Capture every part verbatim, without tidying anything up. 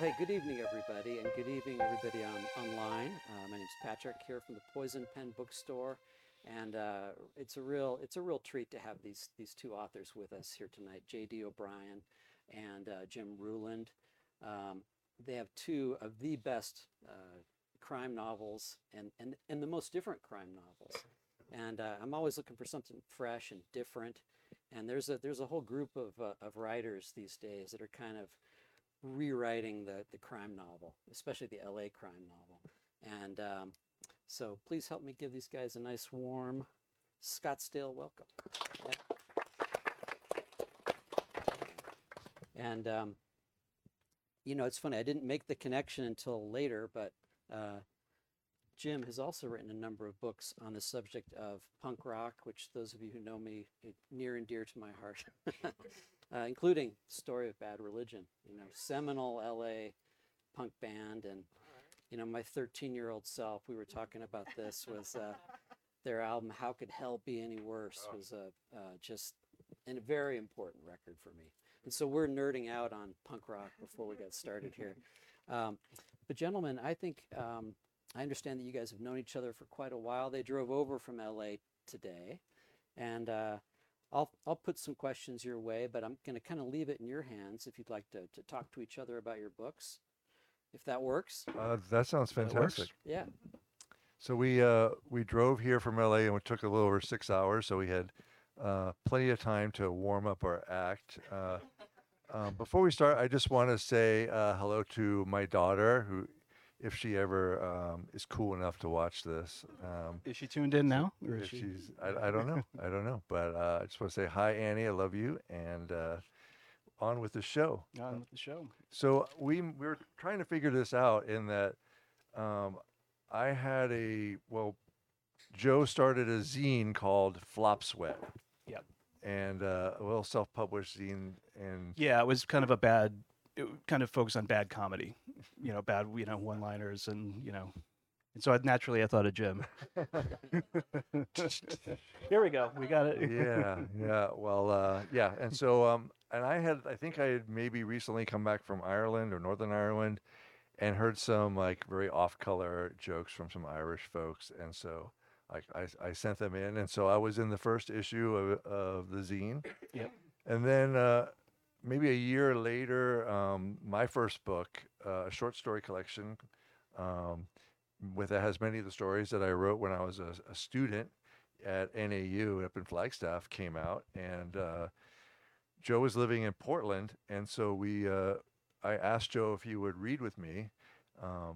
Well, hey, good evening, everybody, and good evening, everybody on online. Uh, my name's Patrick here from the Poison Pen Bookstore, and uh, it's a real it's a real treat to have these these two authors with us here tonight, J D. O'Brien and uh, Jim Ruland. Um, they have two of the best uh, crime novels and, and and the most different crime novels. And uh, I'm always looking for something fresh and different. And there's a there's a whole group of uh, of writers these days that are kind of rewriting the, the crime novel, especially the L A crime novel. And um, so please help me give these guys a nice warm Scottsdale welcome. And, um, you know, it's funny, I didn't make the connection until later, but uh, Jim has also written a number of books on the subject of punk rock, which those of you who know me, is near and dear to my heart. Uh, including Story of Bad Religion, you know, seminal L A punk band. And, you know, my thirteen-year-old self, we were talking about this, was uh, their album, How Could Hell Be Any Worse, was a, uh, just a very important record for me. And so we're nerding out on punk rock before we got started here. Um, but gentlemen, I think, um, I understand that you guys have known each other for quite a while. They drove over from L A today. And, uh, I'll, I'll put some questions your way, but I'm going to kind of leave it in your hands if you'd like to, to talk to each other about your books, if that works. Uh, that sounds fantastic. Yeah. So we uh, we drove here from L A and it took a little over six hours, so we had uh, plenty of time to warm up our act. Uh, um, before we start, I just want to say uh, hello to my daughter, who, if she ever um, is cool enough to watch this. Um, is she tuned in now? Or is if she... she's, I, I don't know. I don't know. But uh, I just want to say hi, Annie. I love you. And uh, on with the show. On with the show. So we, we were trying to figure this out in that um, I had a, well, Joe started a zine called Flop Sweat. Yep. And uh, a little self-published zine. And yeah, it was kind of a bad, it kind of focused on bad comedy, you know, bad, you know, one-liners and, you know, and so I, naturally I thought of Jim. Here we go. We got it. yeah, yeah. Well, uh, yeah. And so, um, and I had, I think I had maybe recently come back from Ireland or Northern Ireland and heard some like very off-color jokes from some Irish folks. And so like I, I sent them in. And so I was in the first issue of, of the zine. Yep. And then, uh, maybe a year later, um, my first book, uh, a short story collection, um, with that has many of the stories that I wrote when I was a, a student at N A U up in Flagstaff, came out. And uh, Joe was living in Portland, and so we, uh, I asked Joe if he would read with me um,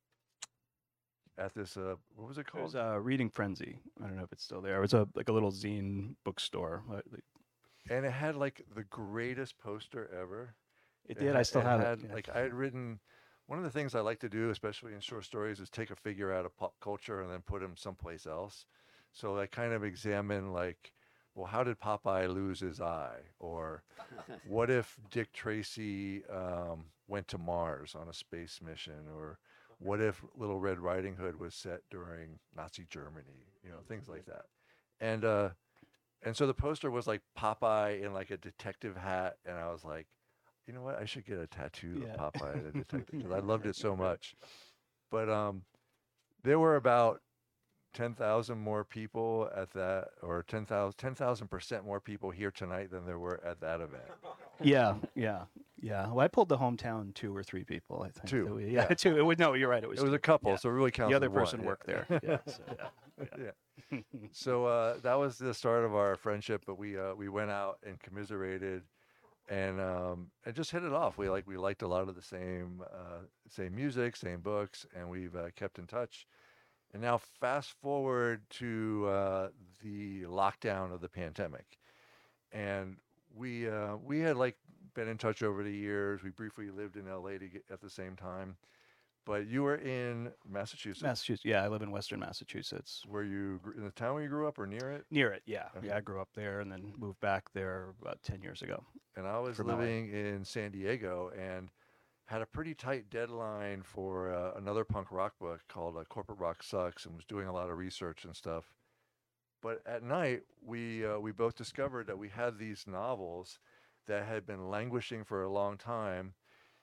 at this. Uh, what was it It called? was uh, Reading Frenzy. I don't know if it's still there. It was a like a little zine bookstore. And it had like the greatest poster ever. It did. It I still have had, it. Yeah. Like I had written, one of the things I like to do, especially in short stories, is take a figure out of pop culture and then put him someplace else. So I kind of examine like, well, how did Popeye lose his eye? Or what if Dick Tracy um, went to Mars on a space mission? Or what if Little Red Riding Hood was set during Nazi Germany? You know, things like that. And, uh, And so the poster was like Popeye in like a detective hat, and I was like, you know what? I should get a tattoo Yeah. of Popeye as a detective because I loved it so much. But um, there were about ten thousand more people at that, or ten thousand, ten thousand percent more people here tonight than there were at that event. Yeah, yeah, yeah. Well, I pulled the hometown two or three people. I think. Two, That we- yeah, yeah. two. It was no. You're right. It was. It was two. a couple, Yeah. so it really counts. The other as one, person yeah. worked there. Yeah. So, yeah. yeah. yeah. So uh, that was the start of our friendship, but we uh, we went out and commiserated, and um, and just hit it off. We like we liked a lot of the same uh, same music, same books, and we've uh, kept in touch. And now fast forward to uh, the lockdown of the pandemic, and we uh, we had like been in touch over the years. We briefly lived in L A to get, at the same time. But you were in Massachusetts. Massachusetts. Yeah, I live in Western Massachusetts. Were you gr- in the town where you grew up or near it? Near it, yeah. Okay. Yeah, I grew up there and then moved back there about ten years ago. And I was From L A. living in San Diego and had a pretty tight deadline for uh, another punk rock book called uh, Corporate Rock Sucks, and was doing a lot of research and stuff. But at night, we uh, we both discovered that we had these novels that had been languishing for a long time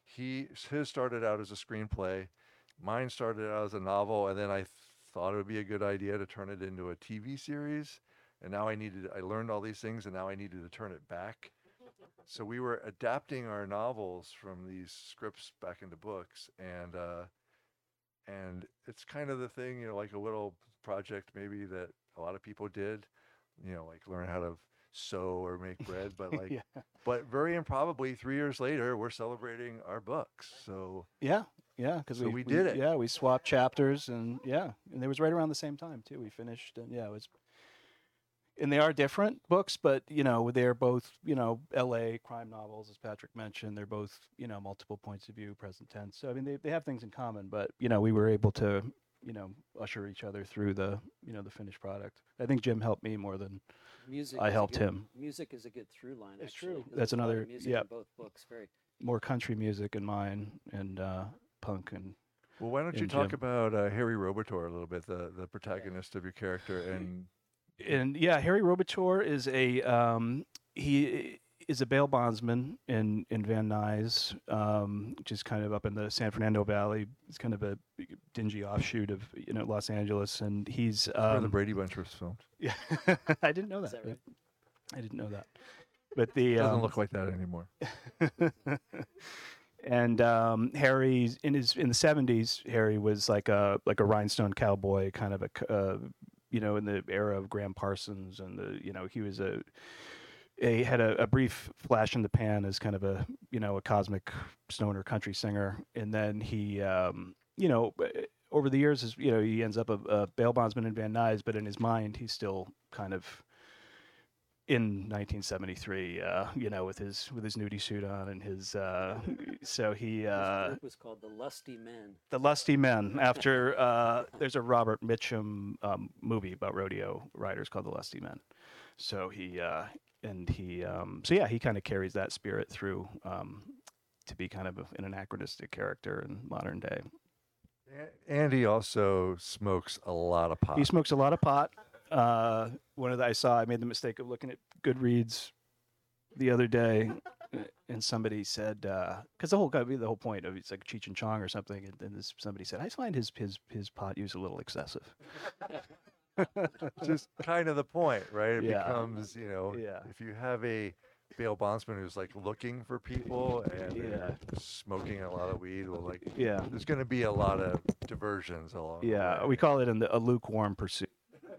he his started out as a screenplay, mine started out as a novel, and then I th- thought it would be a good idea to turn it into a T V series. And now I needed, I learned all these things, and now I needed to turn it back. So we were adapting our novels from these scripts back into books, and uh, and it's kind of the thing, you know, like a little project maybe that a lot of people did, you know, like learn how to sew or make bread, but like, yeah. but very improbably, three years later, we're celebrating our books. So Yeah, yeah, because So we, we did it. Yeah, we swapped chapters, and yeah, and it was right around the same time too. We finished, and yeah, it was. And they are different books, but you know they're both you know L A crime novels, as Patrick mentioned. They're both you know multiple points of view, present tense. So I mean they they have things in common, but you know we were able to you know usher each other through the you know the finished product. I think Jim helped me more than Music. I is a helped good- him. Music is a good through line. It's actually, true. 'cause That's there's a lot of another- music yeah. in both books. Very. more country music in mine and uh, punk and well, why don't you And talk Jim. about uh, Harry Robotor a little bit, the the protagonist of your character, and and yeah, Harry Robitor is a um, he is a bail bondsman in in Van Nuys, um, which is kind of up in the San Fernando Valley. It's kind of a dingy offshoot of you know Los Angeles, and he's where the um, Brady Bunch was filmed. yeah, I didn't know Is that. that right? I didn't know that. But the Doesn't um, look like that anymore. and um, Harry in his in the seventies, Harry was like a like a rhinestone cowboy, kind of a c- uh, you know in the era of Graham Parsons, and the you know he was a he had a, a brief flash in the pan as kind of a you know a cosmic stoner country singer, and then he um, you know over the years is you know he ends up a, a bail bondsman in Van Nuys, but in his mind he's still kind of in nineteen seventy-three, uh, you know, with his with his nudie suit on and his uh, so he This uh, group was called the Lusty Men. the Lusty Men. After uh, there's a Robert Mitchum um, movie about rodeo riders called The Lusty Men. So he uh, and he um, so yeah he kind of carries that spirit through um, to be kind of a, an anachronistic character in modern day. A- And he also smokes a lot of pot. He smokes a lot of pot. Uh, one of the I saw I made the mistake of looking at Goodreads the other day, uh, and somebody said because the whole the whole point of it's like Cheech and Chong or something, and then this, somebody said I find his his his pot use a little excessive. Just kind of the point, right? It Yeah. becomes, you know, Yeah. if you have a bail bondsman who's like looking for people and they're smoking a lot of weed, well, like Yeah, there's going to be a lot of diversions along. the yeah. way. We call it in the, a lukewarm pursuit.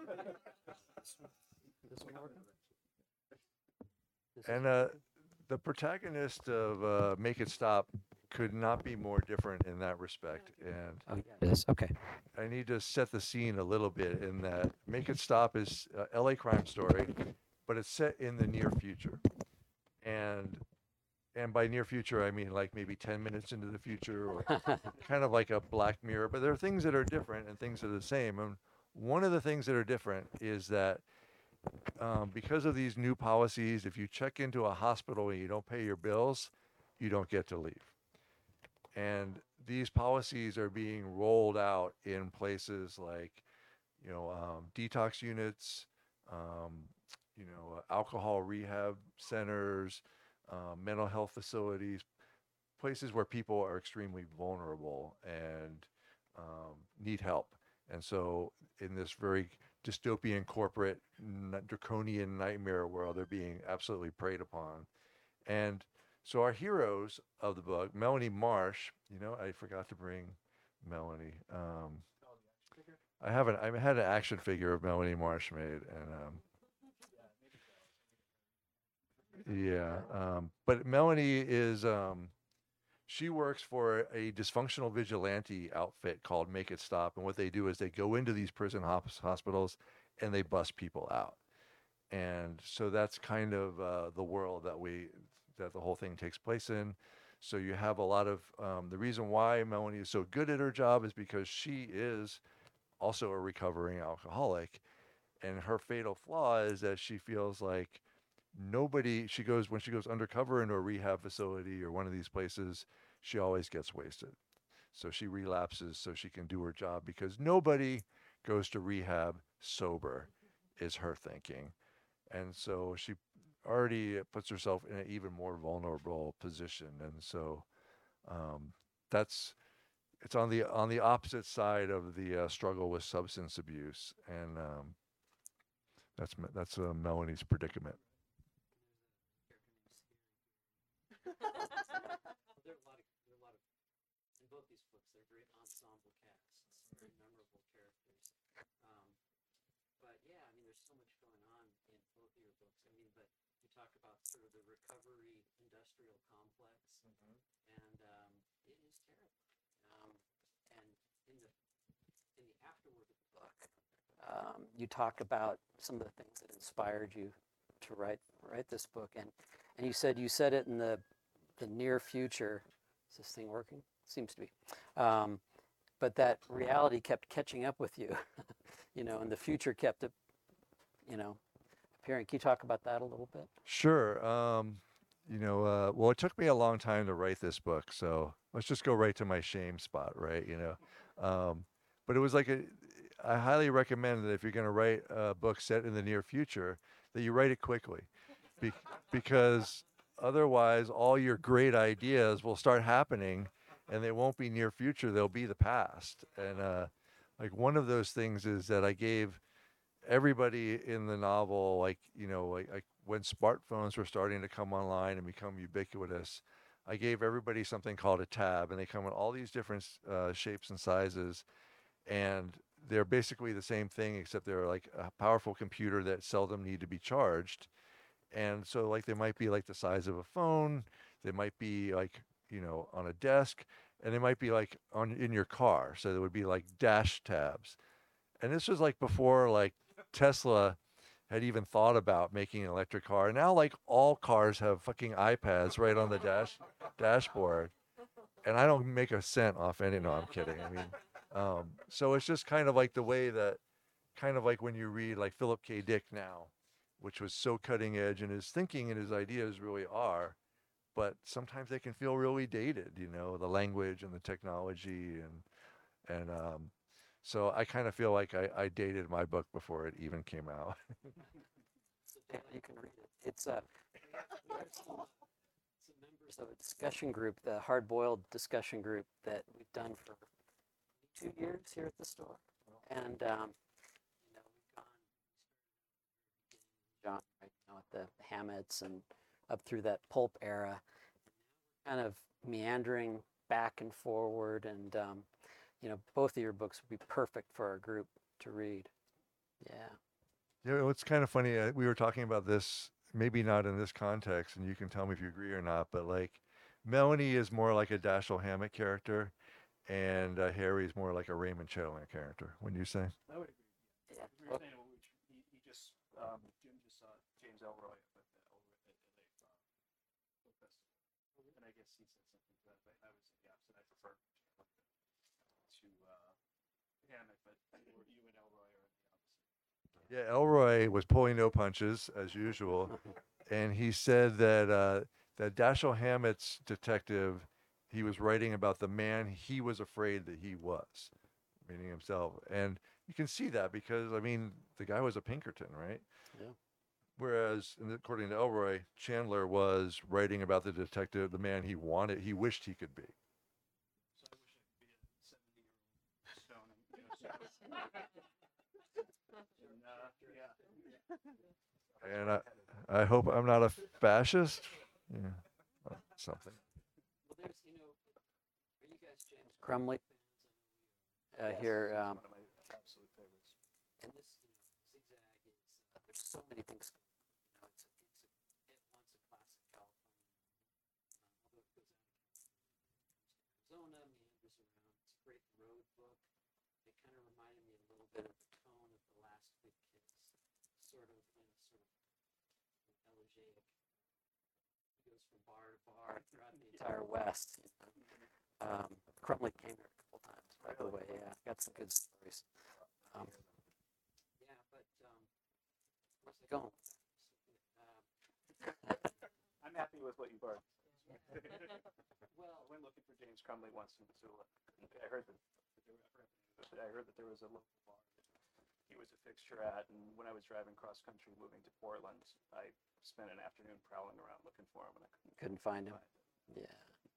This one work? This is- And uh, the protagonist of uh, Make It Stop could not be more different in that respect. And Oh, yeah, it is. Okay. I need to set the scene a little bit in that Make It Stop is a L A crime story, but it's set in the near future. And and by near future, I mean like maybe ten minutes into the future or kind of like a Black Mirror. But there are things that are different and things that are the same. And one of the things that are different is that um, because of these new policies, if you check into a hospital and you don't pay your bills, you don't get to leave. And these policies are being rolled out in places like, you know, um, detox units, um, you know, uh, alcohol rehab centers, uh, mental health facilities, places where people are extremely vulnerable and um, need help. And so, in this very dystopian, corporate, n- draconian nightmare world, they're being absolutely preyed upon. And so, our heroes of the book, Melanie Marsh, you know, I forgot to bring Melanie. Um, I haven't. I had an action figure of Melanie Marsh made, and um, yeah. Um, but Melanie is. Um, she works for a dysfunctional vigilante outfit called Make It Stop, and what they do is they go into these prison hos- hospitals and they bust people out. And so that's kind of uh, the world that we that the whole thing takes place in. So you have a lot of um, the reason why Melanie is so good at her job is because she is also a recovering alcoholic, and her fatal flaw is that she feels like nobody she goes when she goes undercover into a rehab facility or one of these places, she always gets wasted. So she relapses so she can do her job because nobody goes to rehab sober, is her thinking. And so she already puts herself in an even more vulnerable position. And so Um, that's it's on the on the opposite side of the uh, struggle with substance abuse, and um, that's Me- that's uh, Melanie's predicament. There are a lot of, there are a lot of, in both these books, they're great ensemble casts, very memorable characters. Um, but yeah, I mean, there's so much going on in both of your books. I mean, but you talk about sort of the recovery industrial complex, and um, it is terrible. Um, and in the in the afterword of the book, um, you talk about some of the things that inspired you to write write this book, and and you said you said it in the the near future. Is this thing working? Seems to be. Um, but that reality kept catching up with you, you know, and the future kept, you know, appearing. Can you talk about that a little bit? Sure. Um, you know, uh, well, it took me a long time to write this book, so let's just go right to my shame spot, right? You know, um, but it was like a, I highly recommend that if you're going to write a book set in the near future, that you write it quickly, Be- because otherwise, all your great ideas will start happening, and they won't be near future; they'll be the past. And uh, like one of those things is that I gave everybody in the novel, like, you know, like, like when smartphones were starting to come online and become ubiquitous, I gave everybody something called a tab, and they come in all these different uh, shapes and sizes, and they're basically the same thing, except they're like a powerful computer that seldom need to be charged. And so, like, they might be like the size of a phone, they might be like, you know, on a desk, and they might be like on in your car. So there would be like dash tabs. And this was like before like Tesla had even thought about making an electric car. And now like all cars have fucking iPads right on the dash dashboard. And I don't make a cent off any. No, I'm kidding. I mean, um, so it's just kind of like the way that, kind of like when you read like Philip K. Dick now, which was so cutting edge, and his thinking and his ideas really are, but sometimes they can feel really dated. You know, the language and the technology, and and um, so I kind of feel like I, I dated my book before it even came out. So Dan, you can read it. It's uh, some members of a discussion group, the Hard Boiled discussion group that we've done for two years here at the store, and um, you know, we've gone John right now at the Hammets and up through that pulp era, kind of meandering back and forward, and um, you know, both of your books would be perfect for our group to read. Yeah. You know, it's kind of funny. Uh, we were talking about this, maybe not in this context, and you can tell me if you agree or not, but like Melanie is more like a Dashiell Hammett character, and uh, Harry is more like a Raymond Chandler character. Wouldn't you say? I would agree. Yeah. We were saying which he, he just um, Jim just saw James Elroy at the over at the L A uh, book festival, and I guess he said something to that. But I was the opposite. I prefer Chandler to uh, Hammett, but you, were, you and Elroy are the opposite. Yeah, Elroy was pulling no punches as usual, and he said that uh, that Dashiell Hammett's detective, he was writing about the man he was afraid that he was, meaning himself. And you can see that because I mean the guy was a Pinkerton, right? Yeah. Whereas, and according to Elroy, Chandler was writing about the detective, the man he wanted, he wished he could be. So I wish I could be a seventy-year-old stone. And, you know, and, uh, yeah. And I, I hope I'm not a fascist. Yeah, uh, something. Well, there's, you know, are you guys James Crumley uh, here? Um, One of my absolute favorites. and this, you know, Zigzag is, uh, there's so many things. You know, it's a, it's a, it wants a classic California. Um, although it goes out of Arizona, meanders around. It's a great road book. It kind of reminded me a little bit of the tone of The Last Big Kiss. Sort of, you know, sort of elegiac. He goes from bar to bar throughout the entire West. You know? Um, Crumley came here a couple times, by the way. Yeah, got some good stories. Um, yeah, but um, where's it going? Um, I'm happy with what you've already said. well, I went looking for James Crumley once in Missoula. I heard that, that there, I heard that there was a local bar that he was a fixture at, and when I was driving cross country moving to Portland, I spent an afternoon prowling around looking for him, and I couldn't, couldn't find him. find him. Yeah.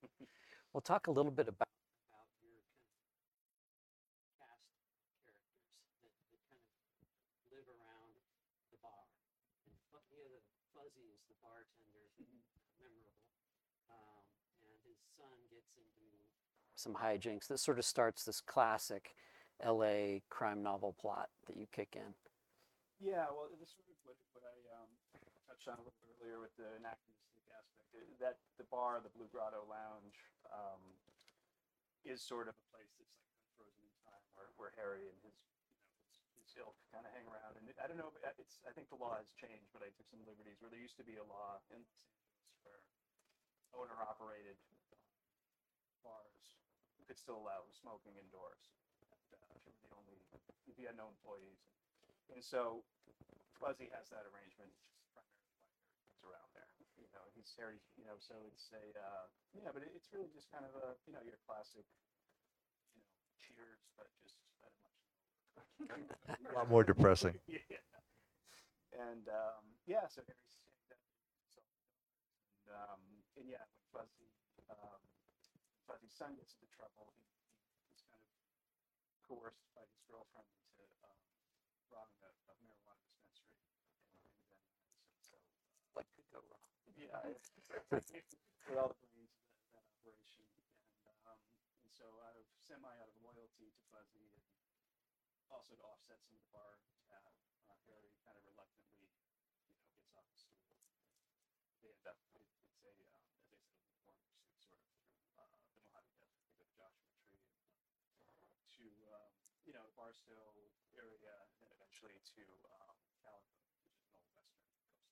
We'll talk a little bit about, about your kind of cast of characters that, that kind of live around the bar. And Fu- you know, the Fuzzy is the bartender, memorable, um, and his son gets into some hijinks that sort of starts this classic L A crime novel plot that you kick in. Yeah, well, this is sort of what, what I um, touched on a little bit earlier with the anachronistic aspect. uh, That the bar, the Blue Grotto Lounge, um, is sort of a place that's like frozen in time, where, where Harry and his, you know, his, his ilk kind of hang around. And it, I don't know, but it's I think the law has changed, but I took some liberties where there used to be a law in Los Angeles where owner-operated bars could still allow smoking indoors. And, uh, if you were the only, if you had no employees. And so Fuzzy has that arrangement, which is primarily why Harry's around there. You know, he's Harry, you know, so it's a, uh, yeah, but it, it's really just kind of a, you know, your classic, you know, Cheers, but just at a much A lot more depressing. yeah. And, um, yeah, so Harry's saying that, so, and, um, and yeah, when Fuzzy, um, Fuzzy's son gets into trouble, he, he, he's kind of coerced by his girlfriend into, um, robbing a, a marijuana dispensary in, in Van Nuys. And so, What could go wrong? yeah, with all the brains of that, that operation, and um, and so out of semi out of loyalty to Fuzzy, and also to offset some of the bar tab, uh, Harry kind of reluctantly, you know, gets off the stool. They end up it, it's a uh, as I said, a warm pursuit sort of through uh, the Mojave Desert. They go to Joshua Tree and to um, you know, Barstow area, and eventually to um, Calico, which is an old western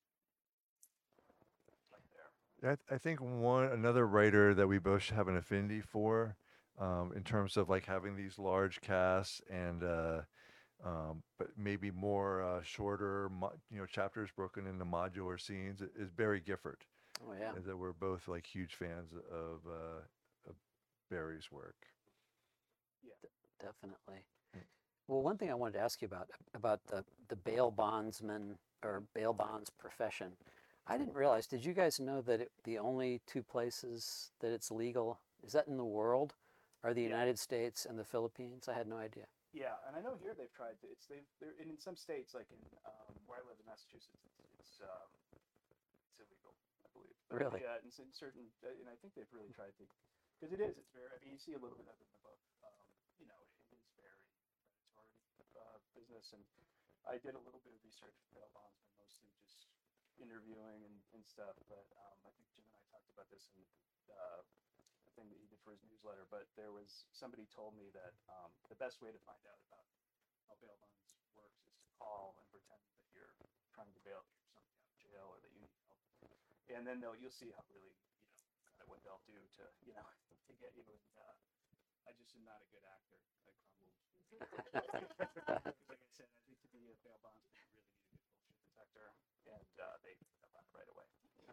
coast, right there. I, th- I think one another writer that we both have an affinity for, um, in terms of like having these large casts and uh, um, but maybe more uh, shorter, mo- you know, chapters broken into modular scenes i- is Barry Gifford. Oh yeah. And that we're both like huge fans of, uh, of Barry's work. Definitely. Mm. Well, one thing I wanted to ask you about about the the bail bondsman or bail bonds profession. I didn't realize. Did you guys know that it, the only two places that it's legal is that in the world are the Yeah. United States and the Philippines? I had no idea. Yeah, and I know here they've tried to. It's they've they're and in some states like in um, where I live in Massachusetts, it's it's, um, it's illegal, I believe. But, Really? Yeah, in, in certain, uh, and I think they've really tried to, because it is. It's very. I mean, you see a little bit of it in the book. Um, you know, it, it is very predatory uh, business, and I did a little bit of research for bail bondsmen, mostly just interviewing and, and stuff. But um, I think Jim and I talked about this in uh, the thing that he did for his newsletter. But there was somebody told me that um, the best way to find out about how bail bonds works is to call and pretend that you're trying to bail somebody out of jail or that you need help, and then they'll you'll see how really, you know, kind of what they'll do to, you know, to get you. And uh, I just am not a good actor. I crumbled. Like I said, I think to be a bail bondsman, you really need a good bullshit detector, and uh, they picked up on it right away.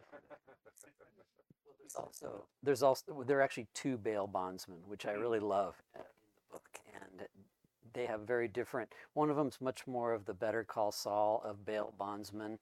There's also there's also there are actually two bail bondsmen, which I really love uh, in the book, and they have very different. One of them's much more of the Better Call Saul of bail bondsmen.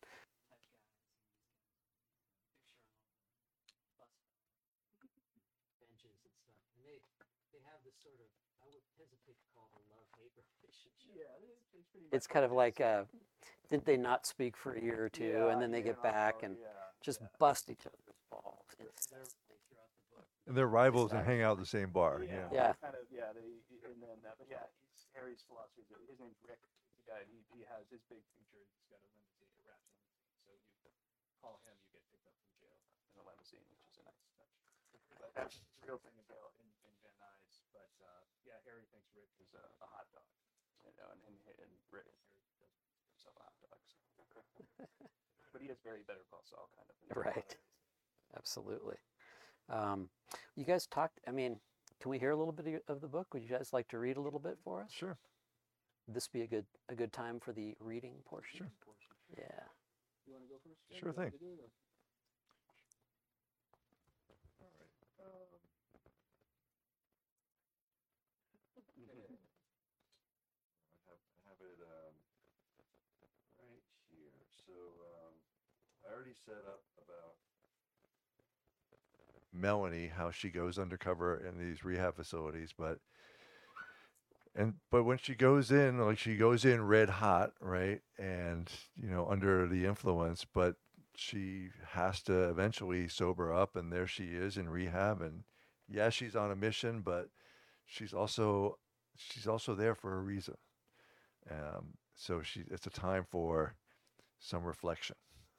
Benches and stuff, and they they have this sort of, I would hesitate to call it a love-hate relationship. Yeah, it's, it's pretty. It's much kind what of it like, is. uh, did they not speak for a year or two, Yeah, and then they yeah, get back oh, and yeah, just yeah. bust each other's balls incessantly throughout the book. And they're rivals and hang out at the same bar. Yeah, Yeah. Yeah. kind of. Yeah, they and then uh, but yeah, he's, Harry's philosophy is his name's Rick. He's the guy. And he he has his big feature. He's got a limousine, a wrapped limousine. So you call him, you get picked up from jail in a limousine, which is a nice touch. But that's the real thing in, Bail- in, in Van Nuys. But uh, yeah, Harry thinks Rick is a, a hot dog, you know, and and, and Rick Harry doesn't consider himself a hot dog. So. But he is very Better Call Saul kind of. in a lot of Right. ways. Absolutely. Um, you guys talked, I mean, can we hear a little bit of the book? Would you guys like to read a little bit for us? Sure. Would this be a good a good time for the reading portion? Sure. Yeah. You want to go first? Jim? Sure You want thing. me to do it, or- All right. Um, okay. I have, I have it um, right here. So um, I already set up about Melanie, how she goes undercover in these rehab facilities, but and but when she goes in, like she goes in red hot, right? And you know, under the influence, but she has to eventually sober up, and there she is in rehab. And yeah, she's on a mission, but she's also she's also there for a reason. Um, so she it's a time for some reflection.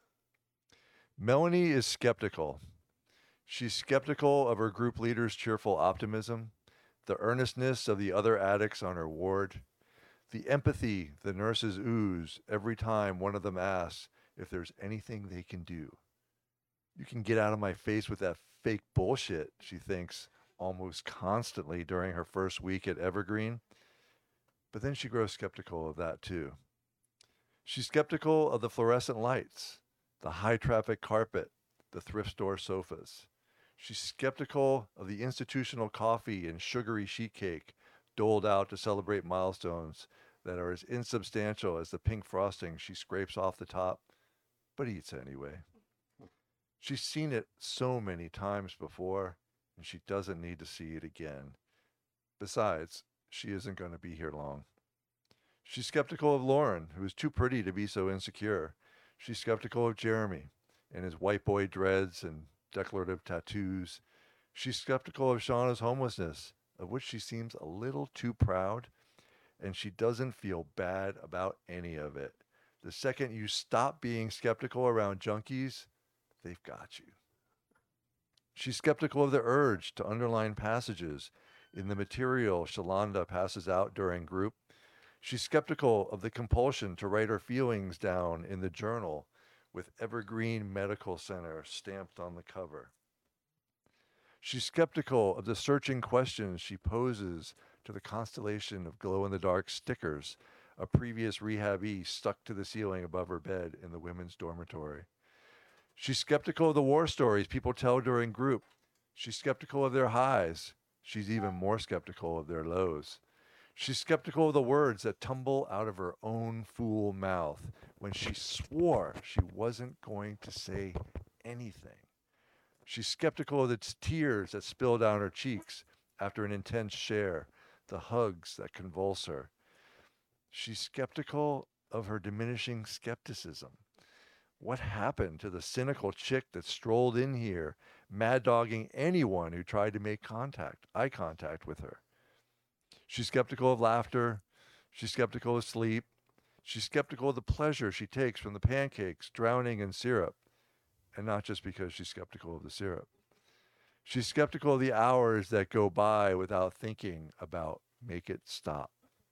Melanie is skeptical. She's skeptical of her group leader's cheerful optimism, the earnestness of the other addicts on her ward, the empathy the nurses ooze every time one of them asks if there's anything they can do. You can get out of my face with that fake bullshit, she thinks almost constantly during her first week at Evergreen. But then she grows skeptical of that too. She's skeptical of the fluorescent lights, the high traffic carpet, the thrift store sofas. She's skeptical of the institutional coffee and sugary sheet cake doled out to celebrate milestones that are as insubstantial as the pink frosting she scrapes off the top, but eats anyway. She's seen it so many times before, and she doesn't need to see it again. Besides, she isn't going to be here long. She's skeptical of Lauren, who is too pretty to be so insecure. She's skeptical of Jeremy and his white boy dreads and declarative tattoos. She's skeptical of Shauna's homelessness, of which she seems a little too proud, and she doesn't feel bad about any of it. The second you stop being skeptical around junkies, they've got you. She's skeptical of the urge to underline passages in the material Shalanda passes out during group. She's skeptical of the compulsion to write her feelings down in the journal with Evergreen Medical Center stamped on the cover. She's skeptical of the searching questions she poses to the constellation of glow-in-the-dark stickers a previous rehabee stuck to the ceiling above her bed in the women's dormitory. She's skeptical of the war stories people tell during group. She's skeptical of their highs. She's even more skeptical of their lows. She's skeptical of the words that tumble out of her own fool mouth when she swore she wasn't going to say anything. She's skeptical of the t- tears that spill down her cheeks after an intense share, the hugs that convulse her. She's skeptical of her diminishing skepticism. What happened to the cynical chick that strolled in here, mad-dogging anyone who tried to make contact, eye contact with her? She's skeptical of laughter. She's skeptical of sleep. She's skeptical of the pleasure she takes from the pancakes drowning in syrup. And not just because she's skeptical of the syrup. She's skeptical of the hours that go by without thinking about make it stop.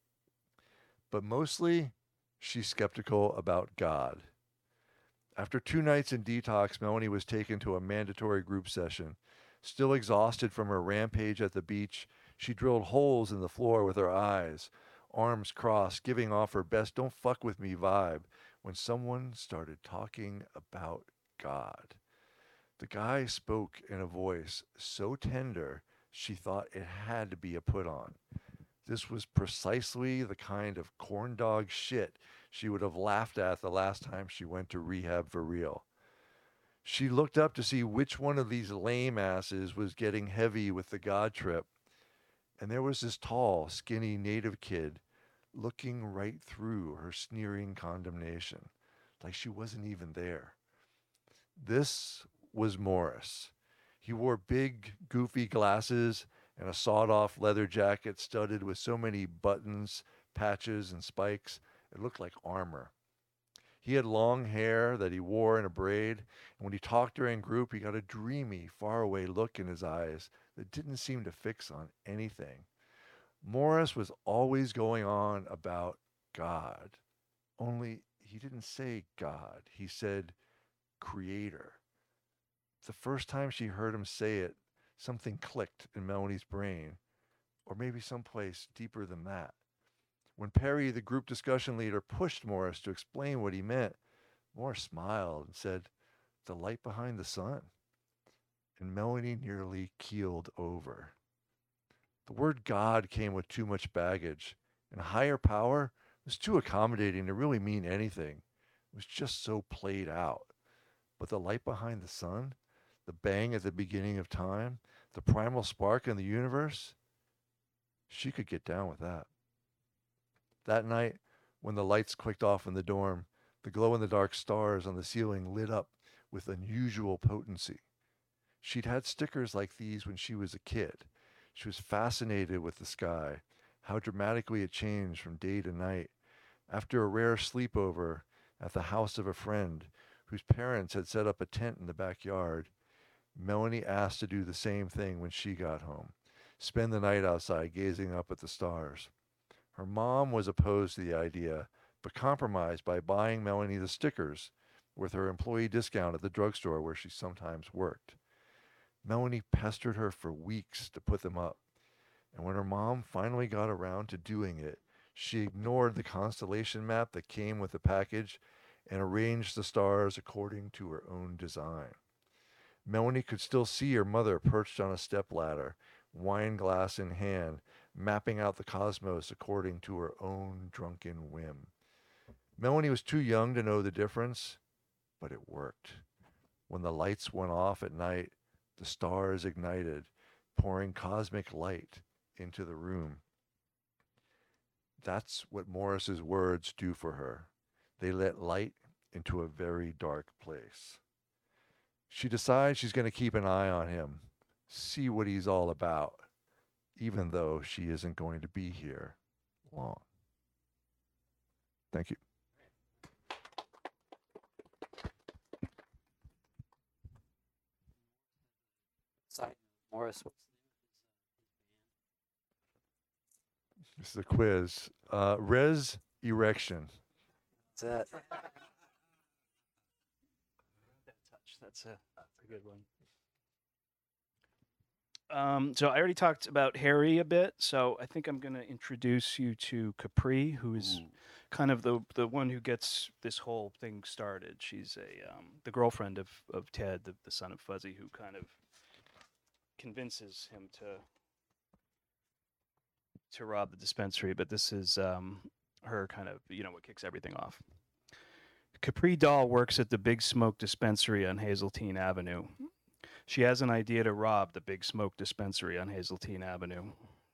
But mostly, she's skeptical about God. After two nights in detox, Melanie was taken to a mandatory group session. Still exhausted from her rampage at the beach, she drilled holes in the floor with her eyes, arms crossed, giving off her best don't fuck with me vibe when someone started talking about God. The guy spoke in a voice so tender she thought it had to be a put on. This was precisely the kind of corn dog shit she would have laughed at the last time she went to rehab for real. She looked up to see which one of these lame asses was getting heavy with the God trip. And there was this tall, skinny native kid looking right through her sneering condemnation, like she wasn't even there. This was Morris. He wore big, goofy glasses and a sawed-off leather jacket studded with so many buttons, patches, and spikes, it looked like armor. He had long hair that he wore in a braid, and when he talked during group, he got a dreamy, faraway look in his eyes that didn't seem to fix on anything. Morris was always going on about God, only he didn't say God. He said Creator. The first time she heard him say it, something clicked in Melanie's brain, or maybe someplace deeper than that. When Perry, the group discussion leader, pushed Morris to explain what he meant, Morris smiled and said, "The light behind the sun." And Melanie nearly keeled over. The word God came with too much baggage, and higher power was too accommodating to really mean anything. It was just so played out. But the light behind the sun, the bang at the beginning of time, the primal spark in the universe, she could get down with that. That night, when the lights clicked off in the dorm, the glow-in-the-dark stars on the ceiling lit up with unusual potency. She'd had stickers like these when she was a kid. She was fascinated with the sky, how dramatically it changed from day to night. After a rare sleepover at the house of a friend whose parents had set up a tent in the backyard, Melanie asked to do the same thing when she got home, spend the night outside gazing up at the stars. Her mom was opposed to the idea, but compromised by buying Melanie the stickers with her employee discount at the drugstore where she sometimes worked. Melanie pestered her for weeks to put them up, and when her mom finally got around to doing it, she ignored the constellation map that came with the package and arranged the stars according to her own design. Melanie could still see her mother perched on a stepladder, wine glass in hand, mapping out the cosmos according to her own drunken whim. Melanie was too young to know the difference, but it worked. When the lights went off at night, the stars ignited, pouring cosmic light into the room. That's what Morris's words do for her. They let light into a very dark place. She decides she's going to keep an eye on him, see what he's all about, even though she isn't going to be here long. Thank you. Side Morris, what's This is a quiz. Uh, res erection. that? That touch. That's a, that's a good one. Um, so I already talked about Harry a bit, so I think I'm going to introduce you to Capri, who is Ooh. kind of the the one who gets this whole thing started. She's a um, the girlfriend of of Ted, the, the son of Fuzzy, who kind of convinces him to to rob the dispensary. But this is um, her kind of, you know, what kicks everything off. Capri Doll works at the Big Smoke dispensary on Hazeltine Avenue. She has an idea to rob the Big Smoke dispensary on Hazeltine Avenue.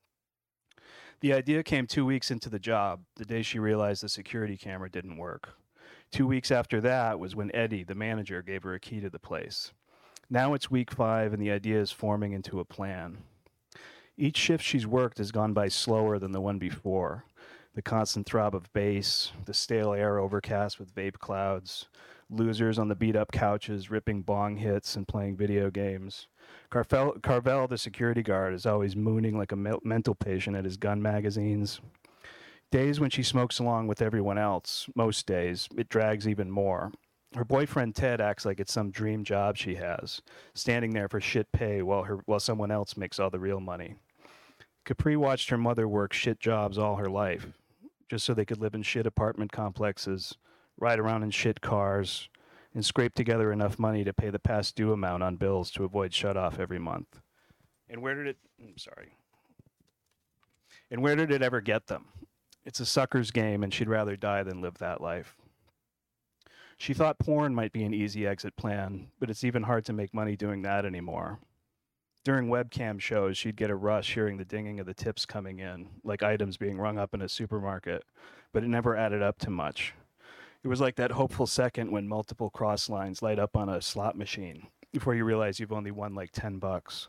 The idea came two weeks into the job, the day she realized the security camera didn't work. Two weeks after that was when Eddie, the manager, gave her a key to the place. Now it's week five, and the idea is forming into a plan. Each shift she's worked has gone by slower than the one before. The constant throb of bass, the stale air overcast with vape clouds, losers on the beat-up couches ripping bong hits and playing video games. Carvel, Carvel, the security guard, is always mooning like a me- mental patient at his gun magazines. Days when she smokes along with everyone else, most days, it drags even more. Her boyfriend Ted acts like it's some dream job she has, standing there for shit pay while her while someone else makes all the real money. Capri watched her mother work shit jobs all her life, just so they could live in shit apartment complexes, ride around in shit cars, and scrape together enough money to pay the past due amount on bills to avoid shut-off every month. And where did it... I'm sorry. And where did it ever get them? It's a sucker's game, and she'd rather die than live that life. She thought porn might be an easy exit plan, but it's even hard to make money doing that anymore. During webcam shows, she'd get a rush hearing the dinging of the tips coming in, like items being rung up in a supermarket, but it never added up to much. It was like that hopeful second when multiple cross lines light up on a slot machine before you realize you've only won like ten bucks.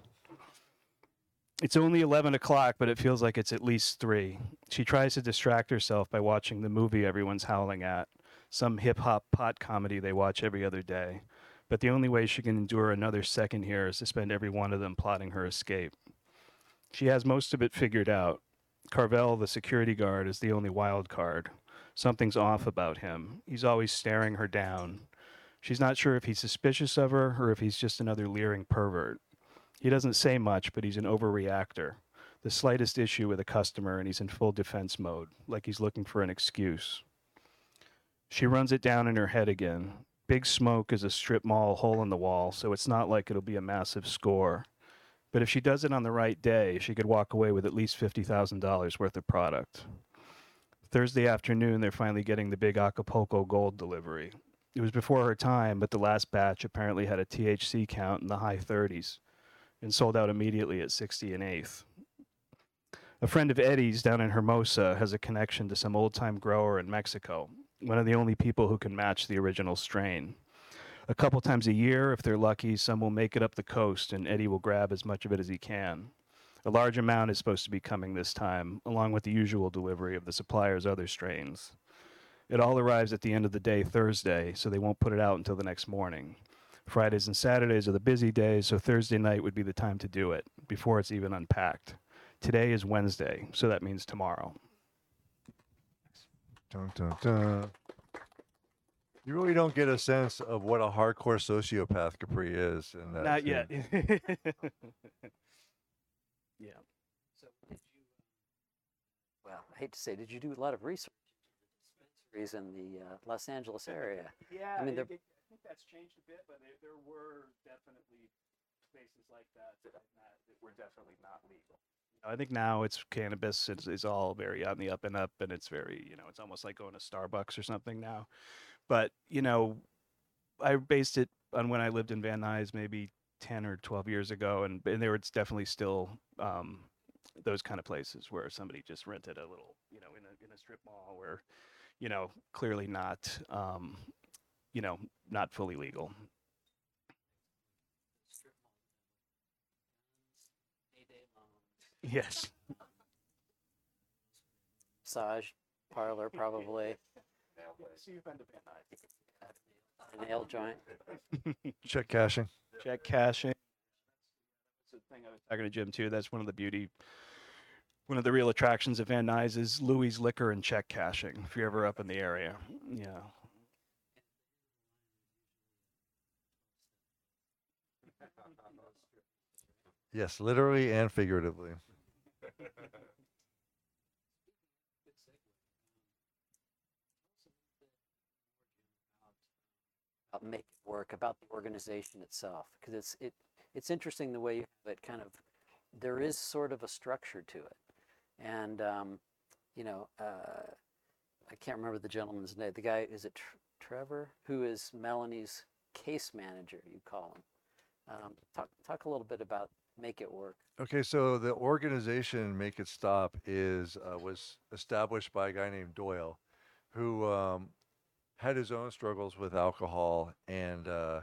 It's only eleven o'clock, but it feels like it's at least three. She tries to distract herself by watching the movie everyone's howling at, some hip-hop pot comedy they watch every other day. But the only way she can endure another second here is to spend every one of them plotting her escape. She has most of it figured out. Carvel, the security guard, is the only wild card. Something's off about him. He's always staring her down. She's not sure if he's suspicious of her or if he's just another leering pervert. He doesn't say much, but he's an overreactor. The slightest issue with a customer and he's in full defense mode, like he's looking for an excuse. She runs it down in her head again. Big Smoke is a strip mall hole in the wall, so it's not like it'll be a massive score. But if she does it on the right day, she could walk away with at least fifty thousand dollars worth of product. Thursday afternoon, they're finally getting the big Acapulco Gold delivery. It was before her time, but the last batch apparently had a T H C count in the high thirties and sold out immediately at sixty an eighth. A friend of Eddie's down in Hermosa has a connection to some old-time grower in Mexico, one of the only people who can match the original strain. A couple times a year, if they're lucky, some will make it up the coast, and Eddie will grab as much of it as he can. A large amount is supposed to be coming this time, along with the usual delivery of the supplier's other strains. It all arrives at the end of the day Thursday, so they won't put it out until the next morning. Fridays and Saturdays are the busy days, so Thursday night would be the time to do it, before it's even unpacked. Today is Wednesday, so that means tomorrow. Dun, dun, dun. You really don't get a sense of what a hardcore sociopath Capri is. In that Not scene. yet. Yeah. So did you, well, I hate to say, did you do a lot of research into dispensaries in the uh, Los Angeles area? Yeah, I mean, I, they're- I think that's changed a bit, but there, there were definitely spaces like that that, not, that were definitely not legal. I think now it's cannabis. It's, it's all very on the up and up, and it's very, you know, it's almost like going to Starbucks or something now. But, you know, I based it on when I lived in Van Nuys maybe ten or twelve years ago, and, and there was definitely still um, those kind of places where somebody just rented a little, you know, in a, in a strip mall where, you know, clearly not, um, you know, not fully legal. Yes. Massage parlor, probably. So you've been to Van Nuys. A nail joint. Check cashing. Check cashing. That's the thing I was talking to Jim too. That's one of the beauty, one of the real attractions of Van Nuys is Louis Liquor and check cashing. If you're ever up in the area, yeah. Yes, literally and figuratively. About make it work, about the organization itself, because it's it it's interesting the way you have it kind of, there is sort of a structure to it, and um, you know, uh, I can't remember the gentleman's name. The guy, is it Tr- Trevor, who is Melanie's case manager? You call him. Um, talk talk a little bit about make it work. Okay, so the organization Make It Stop is uh, was established by a guy named Doyle, who um, had his own struggles with alcohol, and uh,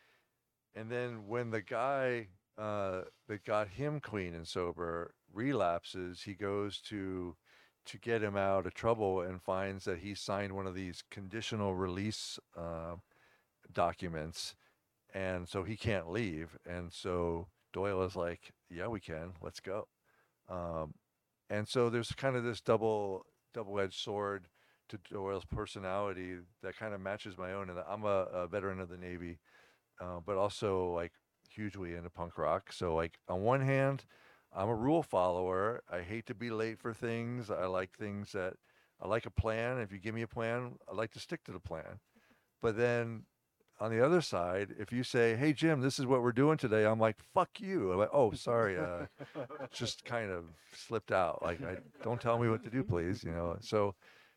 and then when the guy uh, that got him clean and sober relapses, he goes to to get him out of trouble and finds that he signed one of these conditional release uh, documents, and so he can't leave, and so Doyle is like, yeah, we can, let's go. Um, and so there's kind of this double double-edged sword to Doyle's personality that kind of matches my own. And I'm a, a veteran of the Navy, uh, but also like hugely into punk rock. So like on one hand, I'm a rule follower. I hate to be late for things. I like things that I like a plan. If you give me a plan, I like to stick to the plan. But then on the other side, if you say, "Hey Jim, this is what we're doing today," I'm like, "Fuck you." I'm like, "Oh, sorry, uh, just kind of slipped out. Like, I don't tell me what to do, please." You know. So,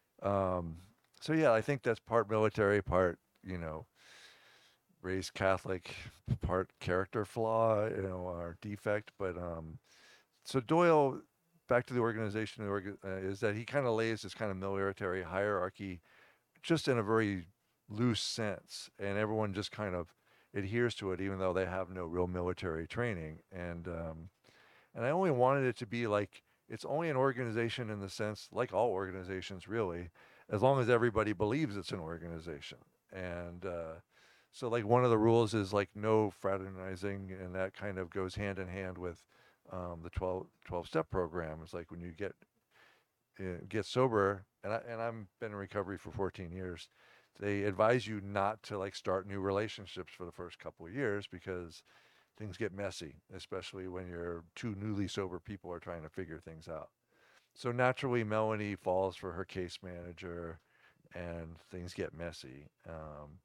um, so yeah, I think that's part military, part you know, raised Catholic, part character flaw, you know, or defect. But um, so Doyle, back to the organization, the orga- uh, is that he kind of lays this kind of military hierarchy, just in a very loose sense, and everyone just kind of adheres to it, even though they have no real military training. And um, and I only wanted it to be like it's only an organization in the sense, like all organizations, really, as long as everybody believes it's an organization. And uh, so, like one of the rules is like no fraternizing, and that kind of goes hand in hand with um, the twelve, twelve-step program. It's like when you get uh, get sober, and I and I've been in recovery for fourteen years. They advise you not to like start new relationships for the first couple of years because things get messy, especially when you're two newly sober people are trying to figure things out. So naturally, Melanie falls for her case manager, and things get messy. Um,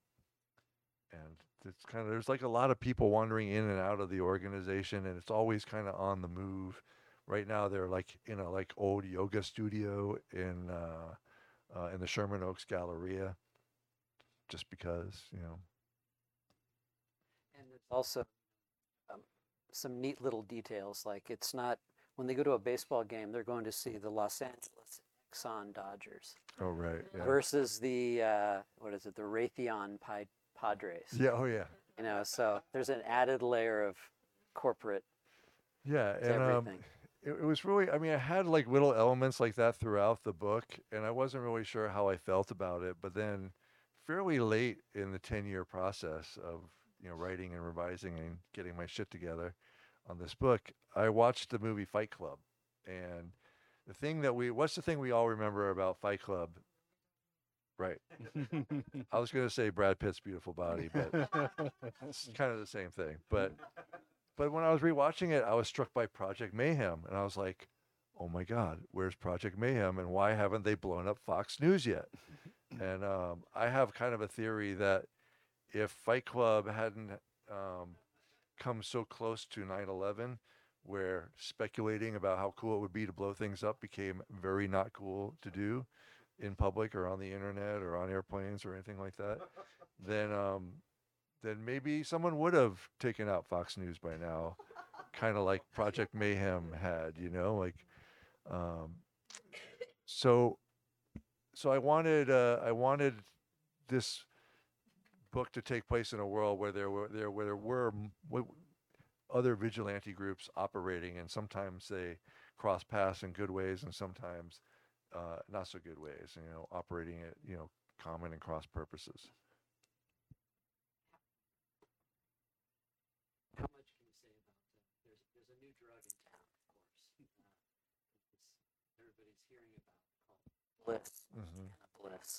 and it's kind of there's like a lot of people wandering in and out of the organization, and it's always kind of on the move. Right now, they're like in a like old yoga studio in uh, uh, in the Sherman Oaks Galleria. just because, you know. And there's also um, some neat little details, like it's not, when they go to a baseball game, they're going to see the Los Angeles Exxon Dodgers Oh, right. Yeah. versus the, uh, what is it, the Raytheon Pi- Padres. Yeah. Oh, yeah. You know, so there's an added layer of corporate Yeah. to And um, everything. it, it was really, I mean, I had like little elements like that throughout the book, and I wasn't really sure how I felt about it. But then, fairly late in the ten year process of, you know, writing and revising and getting my shit together on this book, I watched the movie Fight Club. And the thing that we, what's the thing we all remember about Fight Club? Right. I was going to say Brad Pitt's beautiful body, but it's kind of the same thing. But but when I was rewatching it, I was struck by Project Mayhem, and I was like, "Oh my God, where's Project Mayhem, and why haven't they blown up Fox News yet?" And um, I have kind of a theory that if Fight Club hadn't um, come so close to nine eleven, where speculating about how cool it would be to blow things up became very not cool to do in public or on the internet or on airplanes or anything like that, then um, then maybe someone would have taken out Fox News by now, kind of like Project Mayhem had, you know, like. Um, so, so I wanted uh, I wanted this book to take place in a world where there were there where there were m- w- other vigilante groups operating, and sometimes they cross paths in good ways, and sometimes uh, not so good ways. You know, operating at, you know, common and cross purposes. How much can you say about that? There's there's a new drug in town, of course. Uh, it's, everybody's hearing about called Bliss. Mm-hmm. Bliss.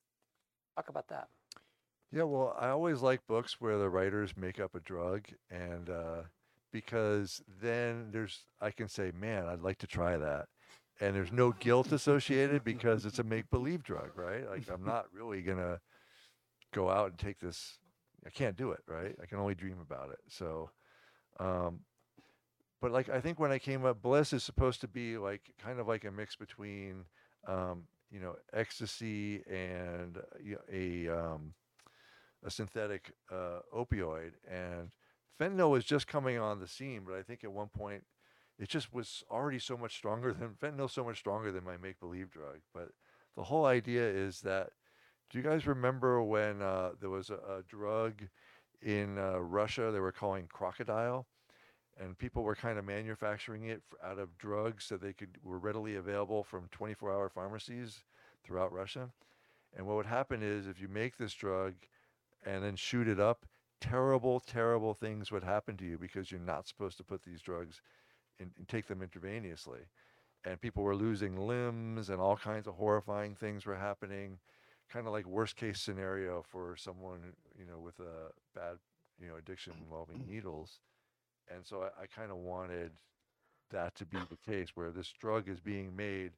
Talk about that. Yeah, well, I always like books where the writers make up a drug, and uh, because then there's, I can say, man, I'd like to try that, and there's no guilt associated because it's a make-believe drug, right? Like I'm not really gonna go out and take this. I can't do it, right? I can only dream about it. So, um, but like I think when I came up, Bliss is supposed to be like kind of like a mix between, um, you know, ecstasy and uh, you know, a um, a synthetic uh, opioid, and fentanyl was just coming on the scene. But I think at one point, it just was already so much stronger than fentanyl, so much stronger than my make-believe drug. But the whole idea is that, do you guys remember when uh, there was a, a drug in uh, Russia they were calling crocodile, and people were kind of manufacturing it f- out of drugs that they could were readily available from twenty-four hour pharmacies throughout Russia? And what would happen is if you make this drug and then shoot it up, terrible, terrible things would happen to you because you're not supposed to put these drugs in, and take them intravenously. And people were losing limbs, and all kinds of horrifying things were happening, kind of like worst case scenario for someone, you know, with a bad, you know, addiction involving needles. And so I, I kind of wanted that to be the case where this drug is being made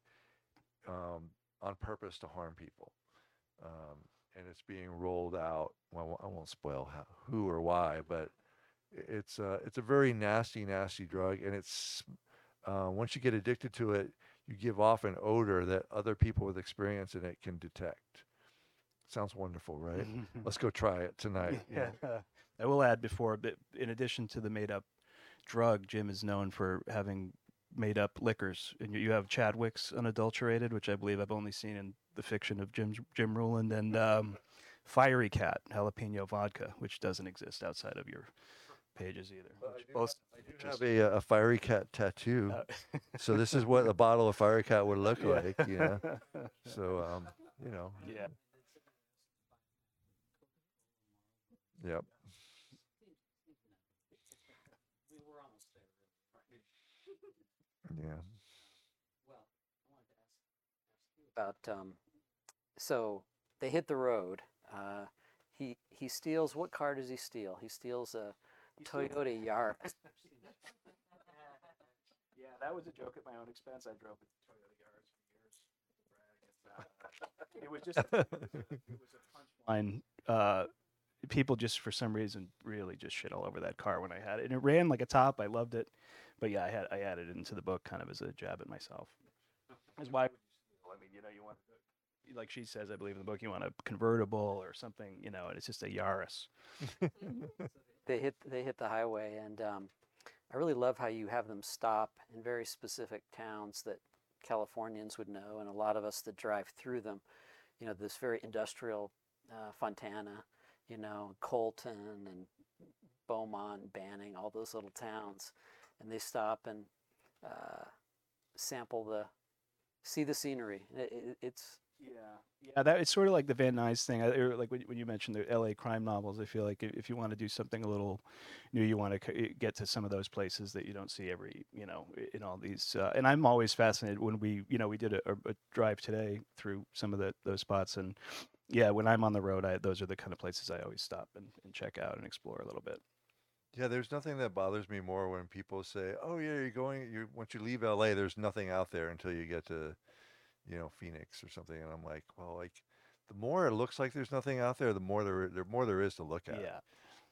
um, on purpose to harm people. Um, and it's being rolled out. Well, I won't spoil how, who or why, but i- it's uh, it's a very nasty, nasty drug, and it's uh, once you get addicted to it, you give off an odor that other people with experience in it can detect. Sounds wonderful, right? Let's go try it tonight. Yeah. I will add before, that in addition to the made-up drug, Jim is known for having made-up liquors. And you- you have Chadwick's Unadulterated, which I believe I've only seen in the fiction of Jim Jim Ruland, and um, Fiery Cat Jalapeno Vodka, which doesn't exist outside of your pages either. which both I do have a, uh, a fiery cat tattoo, uh, so this is what a bottle of fiery cat would look like, you know. So, um, you know, yeah. yep. We were almost there. Yeah. Well, I wanted to ask, ask you about um, so they hit the road. Uh, he he steals. What car does he steal? He steals a Toyota Yaris. Yeah, that was a joke at my own expense. I drove a Toyota Yaris for years. It was just it was a punchline. Uh, people just for some reason really just shit all over that car when I had it, and it ran like a top. I loved it, but yeah, I had I added it into the book kind of as a jab at myself. As why? Would you steal? I mean, you know, you want like she says, I believe in the book, you want a convertible or something, you know, and it's just a Yaris. They hit they hit the highway, and um, I really love how you have them stop in very specific towns that Californians would know, and a lot of us that drive through them. You know, this very industrial uh, Fontana, you know, Colton and Beaumont, Banning, all those little towns, and they stop and uh, sample the, see the scenery. It, it, it's Yeah, yeah, that it's sort of like the Van Nuys thing. I, or like when, when you mentioned the L A crime novels, I feel like if, if you want to do something a little new, you want to get to some of those places that you don't see every, you know, i- in all these. Uh, and I'm always fascinated when we, you know, we did a, a drive today through some of the those spots, and yeah, when I'm on the road, I those are the kind of places I always stop and, and check out and explore a little bit. Yeah, there's nothing that bothers me more when people say, "Oh yeah, you're going. You once you leave L A, there's nothing out there until you get to, you know, Phoenix or something." And I'm like, well, like, the more it looks like there's nothing out there, the more there the more there is to look at. Yeah.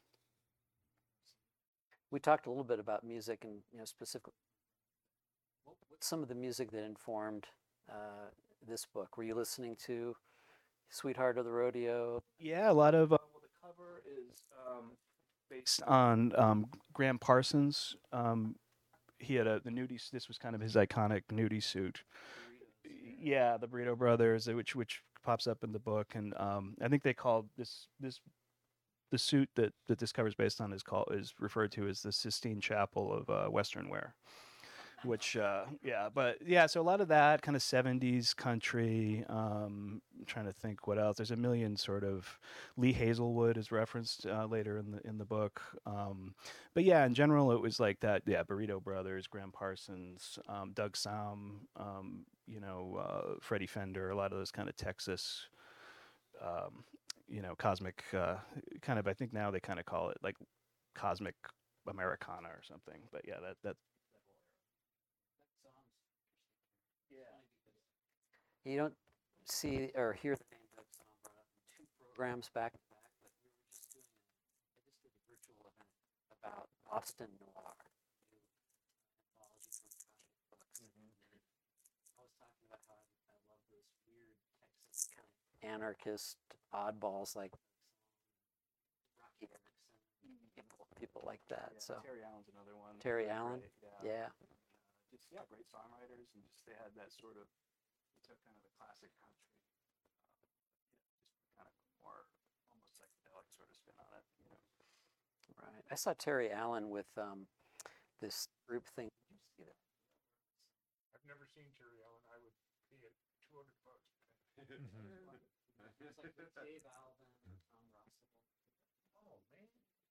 we talked a little bit about music, and you know, specifically, what, what's some of the music that informed uh, this book? Were you listening to Sweetheart of the Rodeo? Yeah, a lot of. Uh, well, the cover is um, based on um, Graham Parsons. Um, he had a the nudie. This was kind of his iconic nudie suit. Yeah, the Burrito Brothers, uh, which which pops up in the book, and um, I think they called this this the suit that that this cover is based on is called is referred to as the Sistine Chapel of uh, Western wear. Which uh, yeah, but yeah, so a lot of that kind of seventies country. Um, I'm trying to think what else. There's a million sort of Lee Hazelwood is referenced uh, later in the in the book. Um, but yeah, in general, it was like that. Yeah, Burrito Brothers, Graham Parsons, um, Doug Sahm, um, you know, uh, Freddie Fender, a lot of those kind of Texas, um, you know, cosmic uh, kind of. I think now they kind of call it like cosmic Americana or something. But yeah, that that You don't see or hear the name Doug Sahm brought up in two programs back to back, but we were just doing a, I just did a virtual event about Boston Noir, new anthology from Cosmic Books. And then I was talking about how I, I love those weird Texas kind of anarchist oddballs like Rocky Erickson, people, people like that. Yeah, So Terry Allen's another one. Terry Really Allen, great, yeah. Just yeah, great songwriters, and just they had that sort of they took kind of the classic country, uh, just kind of more almost psychedelic sort of spin on it, you know. Right. I saw Terry Allen with um, this group thing. Did you see that? I've never seen Terry Allen. I would pay it two hundred bucks. It's like with Dave Alvin and Tom Rossable. Oh, man.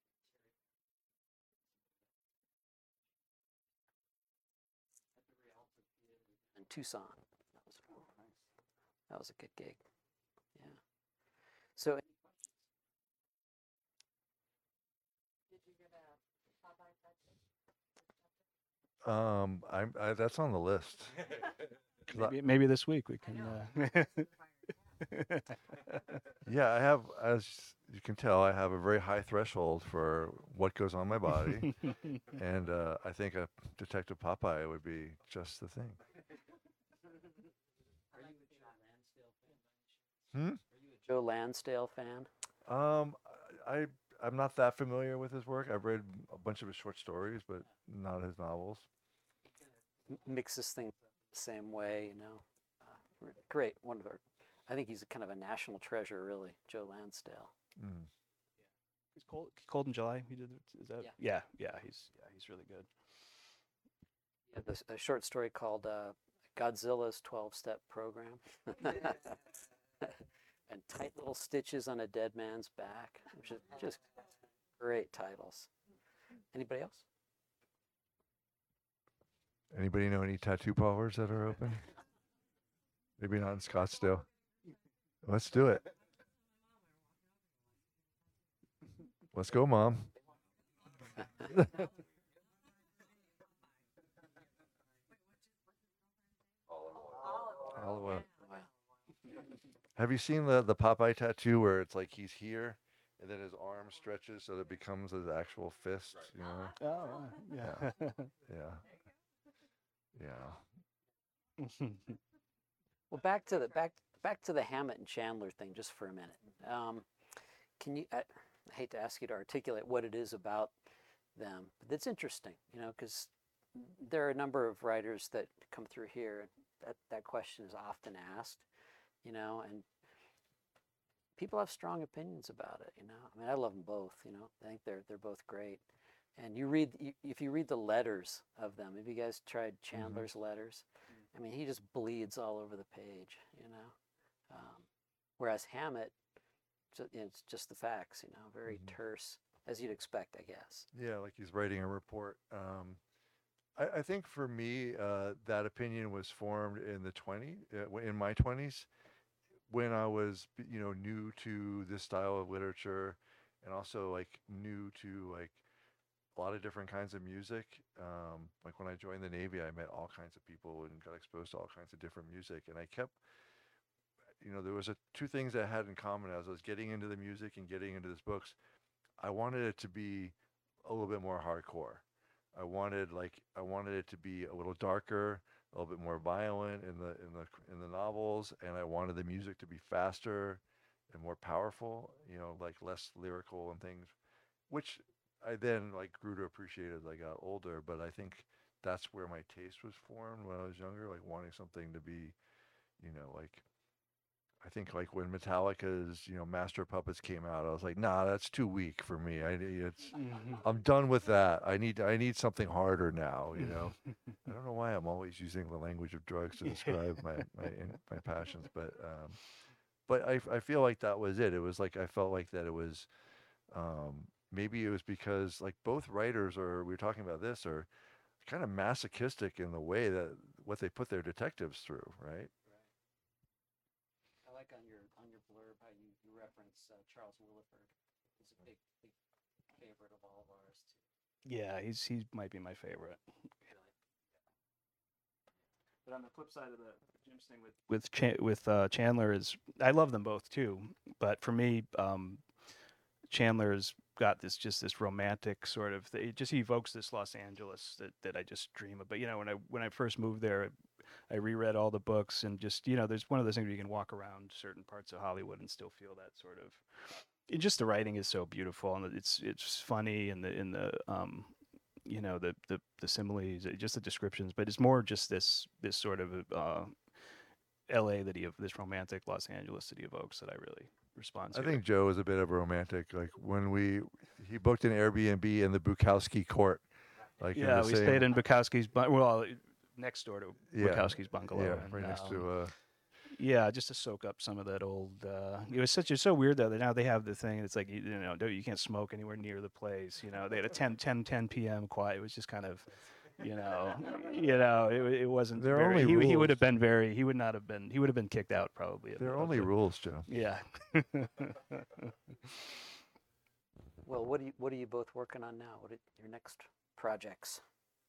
At the Rialto Theater in Tucson. That was cool. That was a good gig. Yeah. So, any questions? Did you get a Popeye tattoo? Um, I'm I, that's on the list. 'Cause I- Maybe, maybe this week we can. Uh, yeah, I have, as you can tell, I have a very high threshold for what goes on my body, and uh, I think a Detective Popeye would be just the thing. Are you a Joe Lansdale fan? Hmm? Are you a Joe Lansdale fan? Um, I I'm not that familiar with his work. I've read a bunch of his short stories, but not his novels. M- mixes things up the same way, you know. Uh, r- great, one of our. I think he's a kind of a national treasure, really, Joe Lansdale. Mm. Is cold, cold in July. He did. it- Is that? Yeah. Yeah, yeah. He's yeah, he's really good. He had this, a short story called uh, Godzilla's twelve-Step Program. And Tight Little Stitches on a Dead Man's Back, which is just great titles. Anybody else? Anybody know any tattoo parlors that are open? Maybe not in Scottsdale. Let's do it. Let's go, Mom. Olive oil. Wow. Have you seen the the Popeye tattoo where it's like he's here, and then his arm stretches so that it becomes his actual fist? You know? Oh yeah. Yeah. Yeah. Well, back to the back back to the Hammett and Chandler thing just for a minute. Um, can you? I, I hate to ask you to articulate what it is about them, but it's interesting, you know, because there are a number of writers that come through here, and that that question is often asked, you know, and people have strong opinions about it, you know. I mean, I love them both, you know. I think they're they're both great. And you read, you, if you read the letters of them, have you guys tried Chandler's letters? I mean, he just bleeds all over the page, you know. Um, whereas Hammett, ju- it's just the facts, you know, very Mhm. terse, as you'd expect, I guess. Yeah, like he's writing a report. Um, I, I think for me, uh, that opinion was formed in the twenty, uh, w- in my twenties, when I was, b- you know, new to this style of literature, and also like new to like a lot of different kinds of music. Um, like when I joined the Navy, I met all kinds of people and got exposed to all kinds of different music, and I kept, you know, there was a, two things I had in common as I was getting into the music and getting into these books. I wanted it to be a little bit more hardcore. I wanted like I wanted it to be a little darker, a little bit more violent in the in the in the novels, and I wanted the music to be faster and more powerful. You know, like less lyrical and things, which I then like grew to appreciate as I got older. But I think that's where my taste was formed when I was younger, like wanting something to be, you know, like I think like when Metallica's, you know, Master of Puppets came out, I was like, nah, that's too weak for me. I it's I'm done with that. I need I need something harder now, you know. I don't know why I'm always using the language of drugs to describe my my in- my passions, but um but I I feel like that was it. It was like I felt like that it was um maybe it was because like both writers are we were talking about this are kind of masochistic in the way that what they put their detectives through, right? I like on your on your blurb how you, you reference uh, Charles Willeford. He's a big big favorite of all of ours too. Yeah, he's he might be my favorite. But on the flip side of the Jim's thing with with Cha- with uh, Chandler is I love them both too, but for me, um, Chandler's got this just this romantic sort of th- it just evokes this Los Angeles that, that I just dream of. But you know, when I when I first moved there, I reread all the books and just you know, there's one of those things where you can walk around certain parts of Hollywood and still feel that sort of. It just the writing is so beautiful and it's it's funny and the in the um you know the the the similes, uh, just the descriptions, but it's more just this this sort of uh, L A that he ev- this romantic Los Angeles that he evokes that I really respond to. I think Joe is a bit of a romantic. Like when we he booked an Airbnb in the Bukowski court, like in Yeah, the we same, stayed in Bukowski's bun- well next door to yeah, Bukowski's bungalow. yeah, and, right next um, to uh, yeah, just to soak up some of that old. Uh, it was such it's so weird though that now they have the thing. It's like you, you know don't- you can't smoke anywhere near the place. You know they had a ten, ten, ten p.m. quiet. It was just kind of. You know, you know, it, wa- it wasn't There are very. only He, he would rules. have been very. He would not have been. He would have been kicked out probably. of there the- are of only the- rules, Joe. Yeah. Well, what do you what are you both working on now? What are your next projects?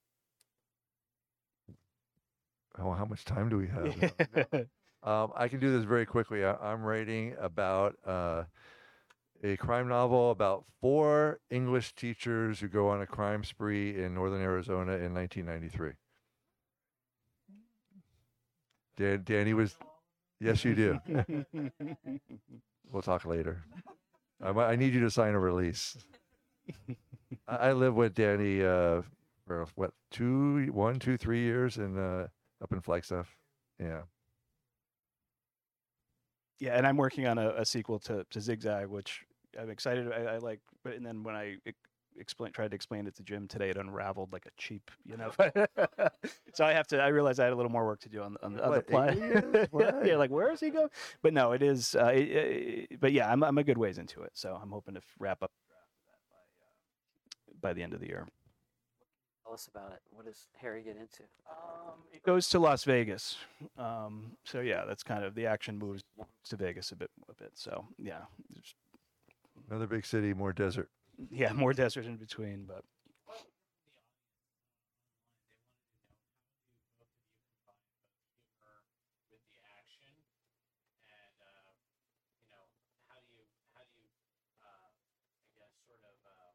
Oh, how much time do we have? Um, I can do this very quickly. I, I'm writing about uh, a crime novel about four English teachers who go on a crime spree in northern Arizona in nineteen ninety-three. Dan, Danny was, yes, you do. We'll talk later. I, mi- I need you to sign a release. I, I live with Danny uh, for what two, one, two, three years in uh, up in Flagstaff. Yeah. Yeah, and I'm working on a, a sequel to, to Zigzag, which I'm excited. I, I like, but and then when I e- explain, tried to explain it to Jim today, it unraveled like a cheap, you know. So I have to. I realized I had a little more work to do on, on, on the What, plot. aliens? What? Yeah, like where is he going? But no, it is. Uh, it, it- but yeah, I'm I'm a good ways into it, so I'm hoping to wrap up by the end of the year. Tell us about it. What does Harry get into? Um, it goes to Las Vegas. Um, so yeah, that's kind of the action moves to Vegas a bit, a bit. So yeah, there's- Another big city, more desert. yeah, more desert in between, but with the action and uh, you know how do you how do you uh, I guess sort of uh,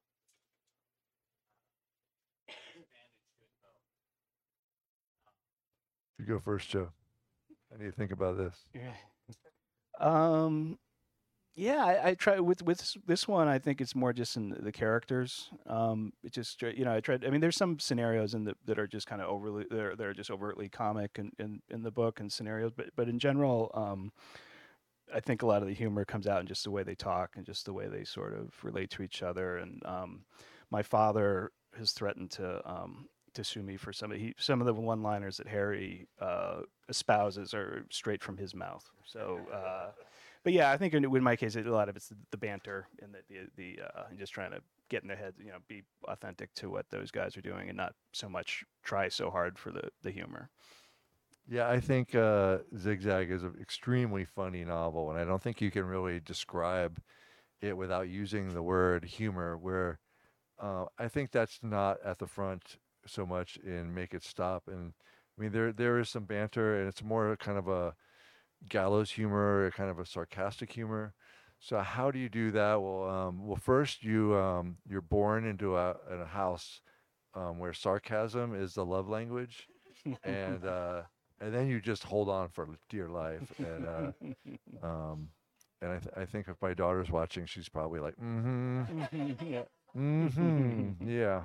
manage doing both. You go first, Joe. I need to think about this. yeah. Um, yeah, I, I try with with this, this one. I think it's more just in the, the characters. Um, it just straight- you know I tried. I mean, there's some scenarios in the that are just kind of overly they're they're just overtly comic in, in in the book and scenarios, but but in general, um, I think a lot of the humor comes out in just the way they talk and just the way they sort of relate to each other. And um, my father has threatened to um, to sue me for some of he, some of the one-liners that Harry uh, espouses are straight from his mouth. So, uh, but yeah, I think in, in my case, it, a lot of it's the, the banter and the the, the uh, and just trying to get in their heads, you know, be authentic to what those guys are doing, and not so much try so hard for the the humor. Yeah, I think uh, Zigzag is an extremely funny novel, and I don't think you can really describe it without using the word humor. Where uh, I think that's not at the front so much in Make It Stop. And I mean, there there is some banter, and it's more kind of a gallows humor, kind of a sarcastic humor. So how do you do that? Well, um, well, first you um, you're born into a, in a house um, where sarcasm is the love language, and uh, and then you just hold on for dear life. And uh, um, and I, th- I think if my daughter's watching, she's probably like, mm-hmm, Yeah. mm-hmm, yeah.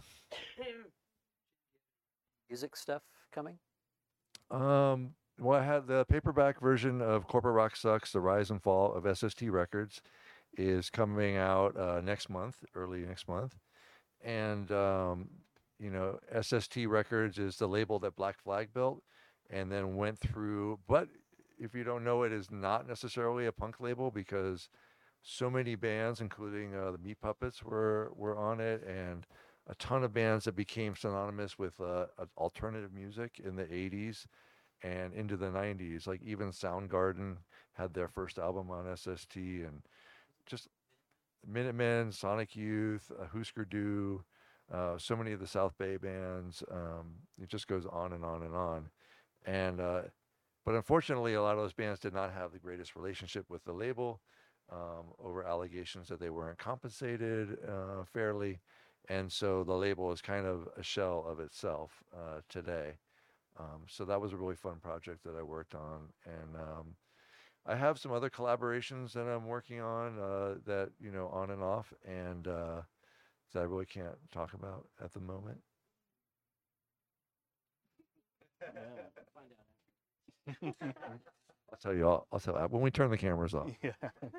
Music stuff coming? Um, well, I had the paperback version of Corporate Rock Sucks: The Rise and Fall of S S T Records is coming out uh, next month, early next month, and um, you know, S S T Records is the label that Black Flag built, and then went through. But if you don't know, it is not necessarily a punk label because so many bands, including uh, the Meat Puppets, were were on it, and a ton of bands that became synonymous with uh, uh, alternative music in the eighties and into the nineties. Like even Soundgarden had their first album on S S T, and just Minutemen, Sonic Youth, uh, Husker Du, uh, so many of the South Bay bands. Um, it just goes on and on and on. And uh, but unfortunately, a lot of those bands did not have the greatest relationship with the label um, over allegations that they weren't compensated uh, fairly. And so the label is kind of a shell of itself uh, today. Um, so that was a really fun project that I worked on. And um, I have some other collaborations that I'm working on uh, that, you know, on and off, and uh, that I really can't talk about at the moment. I'll tell you, I'll, I'll tell you when we turn the cameras off. Yeah.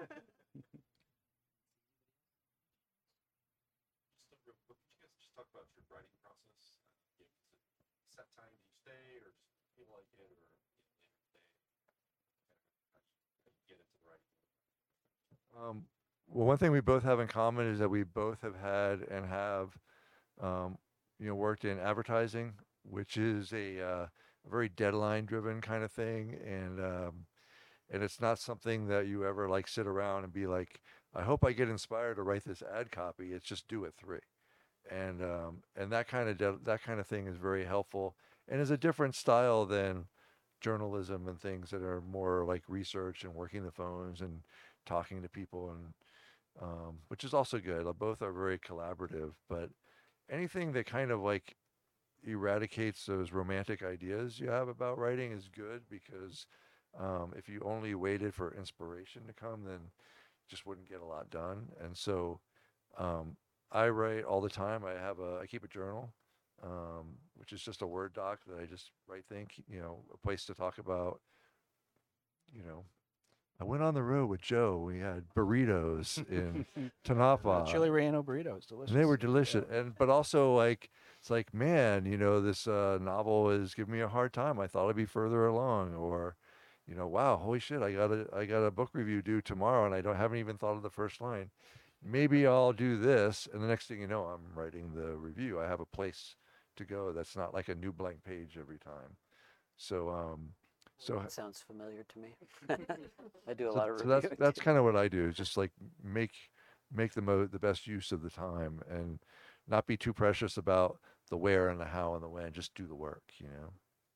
Just a real quick, could you guys just talk about your writing process? Uh, you know, is it set time each day, or just feel like it, or you know, later in the day? Kind of how you get into the writing? Um, well, one thing we both have in common is that we both have had and have, um, you know, worked in advertising, which is a, uh, a very deadline-driven kind of thing, and um, and it's not something that you ever like sit around and be like, I hope I get inspired to write this ad copy. It's just do it three, and um, and that kind of de- that kind of thing is very helpful, and is a different style than journalism and things that are more like research and working the phones and talking to people, and um, which is also good. Uh, Both are very collaborative, but anything that kind of like eradicates those romantic ideas you have about writing is good because um, if you only waited for inspiration to come, then just wouldn't get a lot done. And so um, I write all the time. I have a I keep a journal, um, which is just a Word doc that I just write think, you know, a place to talk about, you know, I went on the road with Joe. We had burritos in Tanapa. Chili relleno burritos, delicious. And they were delicious. And but also like it's like, man, you know, this uh, novel is giving me a hard time. I thought I'd be further along, or, you know, wow, holy shit, I got a I got a book review due tomorrow, and I don't haven't even thought of the first line. Maybe I'll do this, and the next thing you know, I'm writing the review. I have a place to go that's not like a new blank page every time. So um, so That sounds familiar to me. I do a so, lot of so that's reviewing that's too. kind of what I do. Is just like make make the mo the best use of the time, and not be too precious about the where and the how and the when. Just do the work, you know.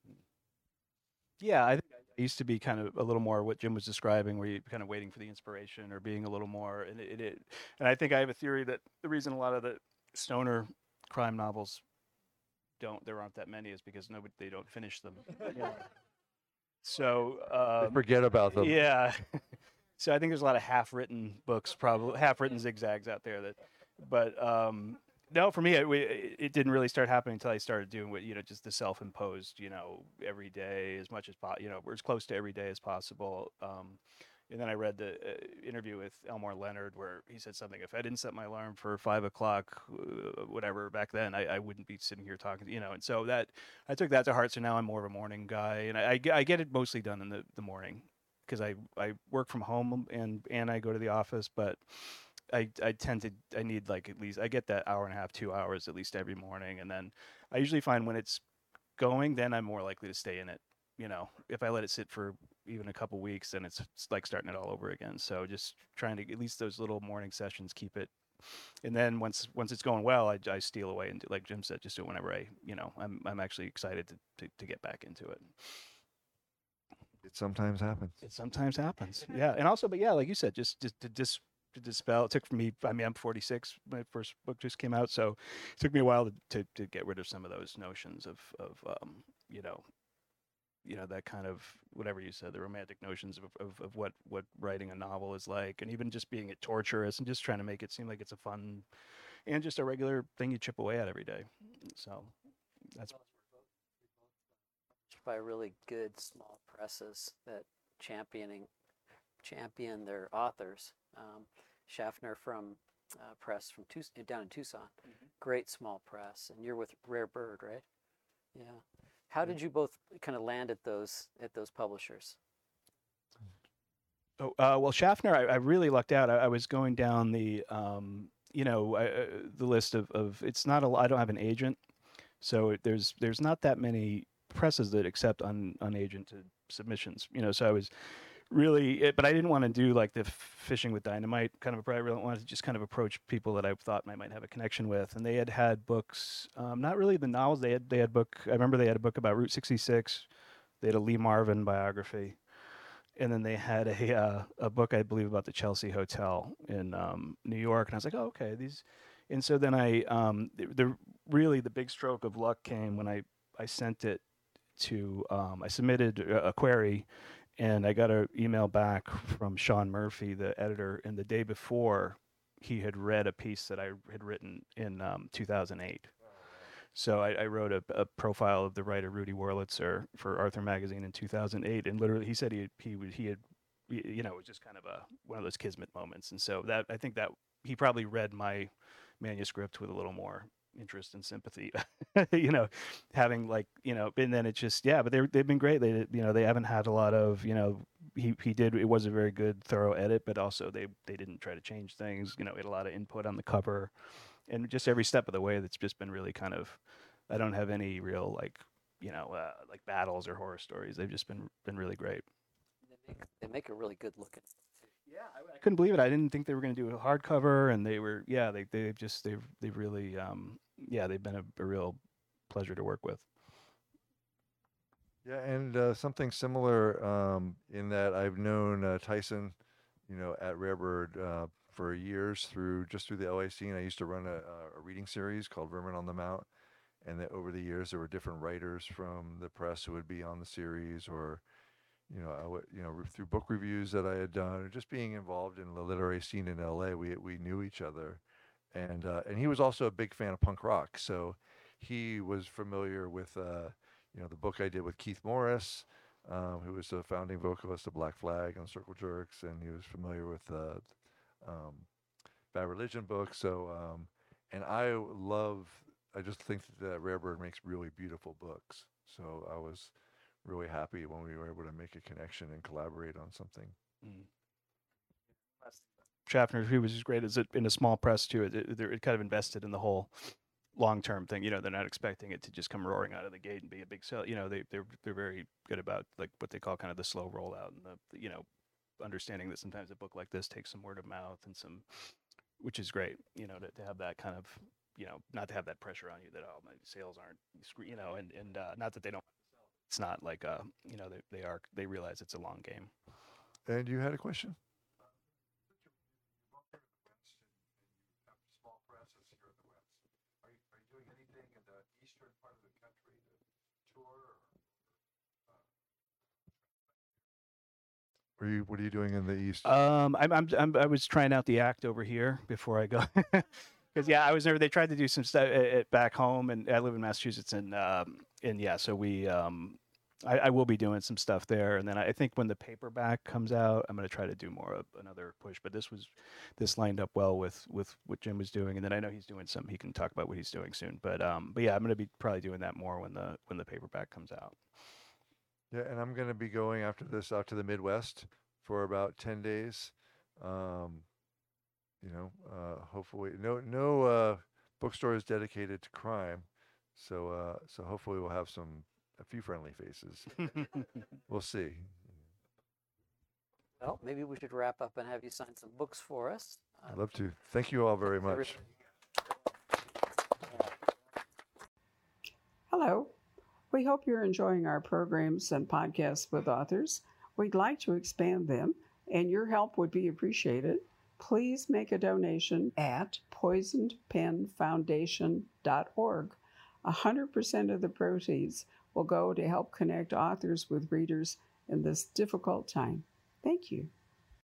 Yeah, I think I used to be kind of a little more what Jim was describing, where you kind of waiting for the inspiration or being a little more. And it, it, and I think I have a theory that the reason a lot of the stoner crime novels don't there aren't that many is because nobody they don't finish them. Yeah. So They um, forget about them. yeah. So I think there's a lot of half-written books, probably half-written zigzags out there. That, but um, no, for me, it, we- it didn't really start happening until I started doing what you know, just the self-imposed, you know, every day as much as possible, you know, or as close to every day as possible. Um, and then I read the uh, interview with Elmore Leonard where he said something. If I didn't set my alarm for five o'clock, uh, whatever, back then, I, I wouldn't be sitting here talking, you know. And so that I took that to heart. So now I'm more of a morning guy, and I, I, get- I get it mostly done in the, the morning because I, I work from home and and I go to the office, but I, I tend to I need like at least I get that hour and a half, two hours at least every morning, and then I usually find when it's going, then I'm more likely to stay in it. You know, if I let it sit for even a couple weeks, then it's, it's like starting it all over again. So just trying to at least those little morning sessions keep it, and then once once it's going well, I, I steal away and do, like Jim said, just do it whenever I you know I'm I'm actually excited to to, to get back into it. It sometimes happens. It sometimes happens. Yeah, and also, but yeah, like you said, just just to dis to dispel. It took for me. I mean, I'm forty-six. My first book just came out, so it took me a while to to, to get rid of some of those notions of of um, you know, you know that kind of whatever you said, the romantic notions of, of of what what writing a novel is like, and even just being it torturous and just trying to make it seem like it's a fun and just a regular thing you chip away at every day. So that's By really good small presses that championing champion their authors. Um, Schaffner from uh, Press from Tuc- down in Tucson, Mhm. great small press, and you're with Rare Bird, right? Yeah. How did you both kind of land at those at those publishers? Oh, uh, well, Schaffner, I, I really lucked out. I, I was going down the, um, you know, I, uh, the list of, of it's not a. I don't have an agent, so it, there's there's not that many presses that accept un, unagented submissions. You know, so I was really, it, but I didn't want to do like the fishing with dynamite kind of approach. I really wanted to just kind of approach people that I thought I might have a connection with, and they had had books, um, not really the novels. They had they had book. I remember they had a book about Route sixty-six. They had a Lee Marvin biography, and then they had a uh, a book I believe about the Chelsea Hotel in um, New York, and I was like, oh, okay, these. And so then I um, the, the really the big stroke of luck came when I I sent it to um, I submitted a, a query, and I got an email back from Sean Murphy, the editor, and the day before he had read a piece that I had written in um, two thousand eight. So I, I wrote a, a profile of the writer Rudy Wurlitzer for Arthur Magazine in two thousand eight, and literally he said he he would he had you know it was just kind of a one of those kismet moments, and so that I think that he probably read my manuscript with a little more interest and sympathy, you know, having like you know, and then it just yeah, but they they've been great. They you know they haven't had a lot of you know he he did it was a very good thorough edit, but also they they didn't try to change things. You know, we had a lot of input on the cover and just every step of the way that's just been really kind of I don't have any real like you know uh, like battles or horror stories. They've just been been really great. They make they make a really good looking. Yeah, I, I couldn't believe it. I didn't think they were going to do a hardcover, and they were yeah they they've just they've they've really um yeah they've been a, a real pleasure to work with. Yeah, and uh, something similar um, in that I've known uh, Tyson, you know, at Rarebird uh, for years through just through the L A scene. I used to run a, a reading series called Vermin on the Mount, and that over the years there were different writers from the press who would be on the series, or you know, I would, you know, re- through book reviews that I had done, or just being involved in the literary scene in L A. We we knew each other, and uh, and he was also a big fan of punk rock, so he was familiar with. Uh, you know, the book I did with Keith Morris, um, who was the founding vocalist of Black Flag and Circle Jerks, and he was familiar with the um, Bad Religion book. So, um, and I love, I just think that Rarebird makes really beautiful books. So I was really happy when we were able to make a connection and collaborate on something. Mm. Schaffner, he was just great as it in a small press too. It, it, it kind of invested in the whole long-term thing. You know, they're not expecting it to just come roaring out of the gate and be a big sell. You know, they they're they're very good about like what they call kind of the slow rollout and the you know understanding that sometimes a book like this takes some word of mouth and some, which is great. You know, to, to have that kind of you know not to have that pressure on you that oh my sales aren't you know and and uh, not that they don't. It's not like uh you know they they are they realize it's a long game. And you had a question? Small presses here in the West. Are you, are you doing anything in the eastern part of the country to tour? Or, What are you What are you doing in the east? Um, I'm, I'm, I'm, I was trying out the act over here before I go. Because yeah, I was never. They tried to do some stuff at, at back home, and I live in Massachusetts, and um, and yeah, so we, um, I, I will be doing some stuff there, and then I think when the paperback comes out, I'm going to try to do more of another push. But this was, this lined up well with with what Jim was doing, and then I know he's doing some. He can talk about what he's doing soon. But um, but yeah, I'm going to be probably doing that more when the when the paperback comes out. Yeah, and I'm going to be going after this out to the Midwest for about ten days. Um, you know, uh, hopefully, no no uh, bookstores dedicated to crime. So uh, so hopefully we'll have some a few friendly faces. We'll see. Well, maybe we should wrap up and have you sign some books for us. Uh, I'd love to. Thank you all very much. everybody- Hello. We hope you're enjoying our programs and podcasts with authors. We'd like to expand them, and your help would be appreciated. Please make a donation at poisoned pen foundation dot org. one hundred percent of the proceeds will go to help connect authors with readers in this difficult time. Thank you.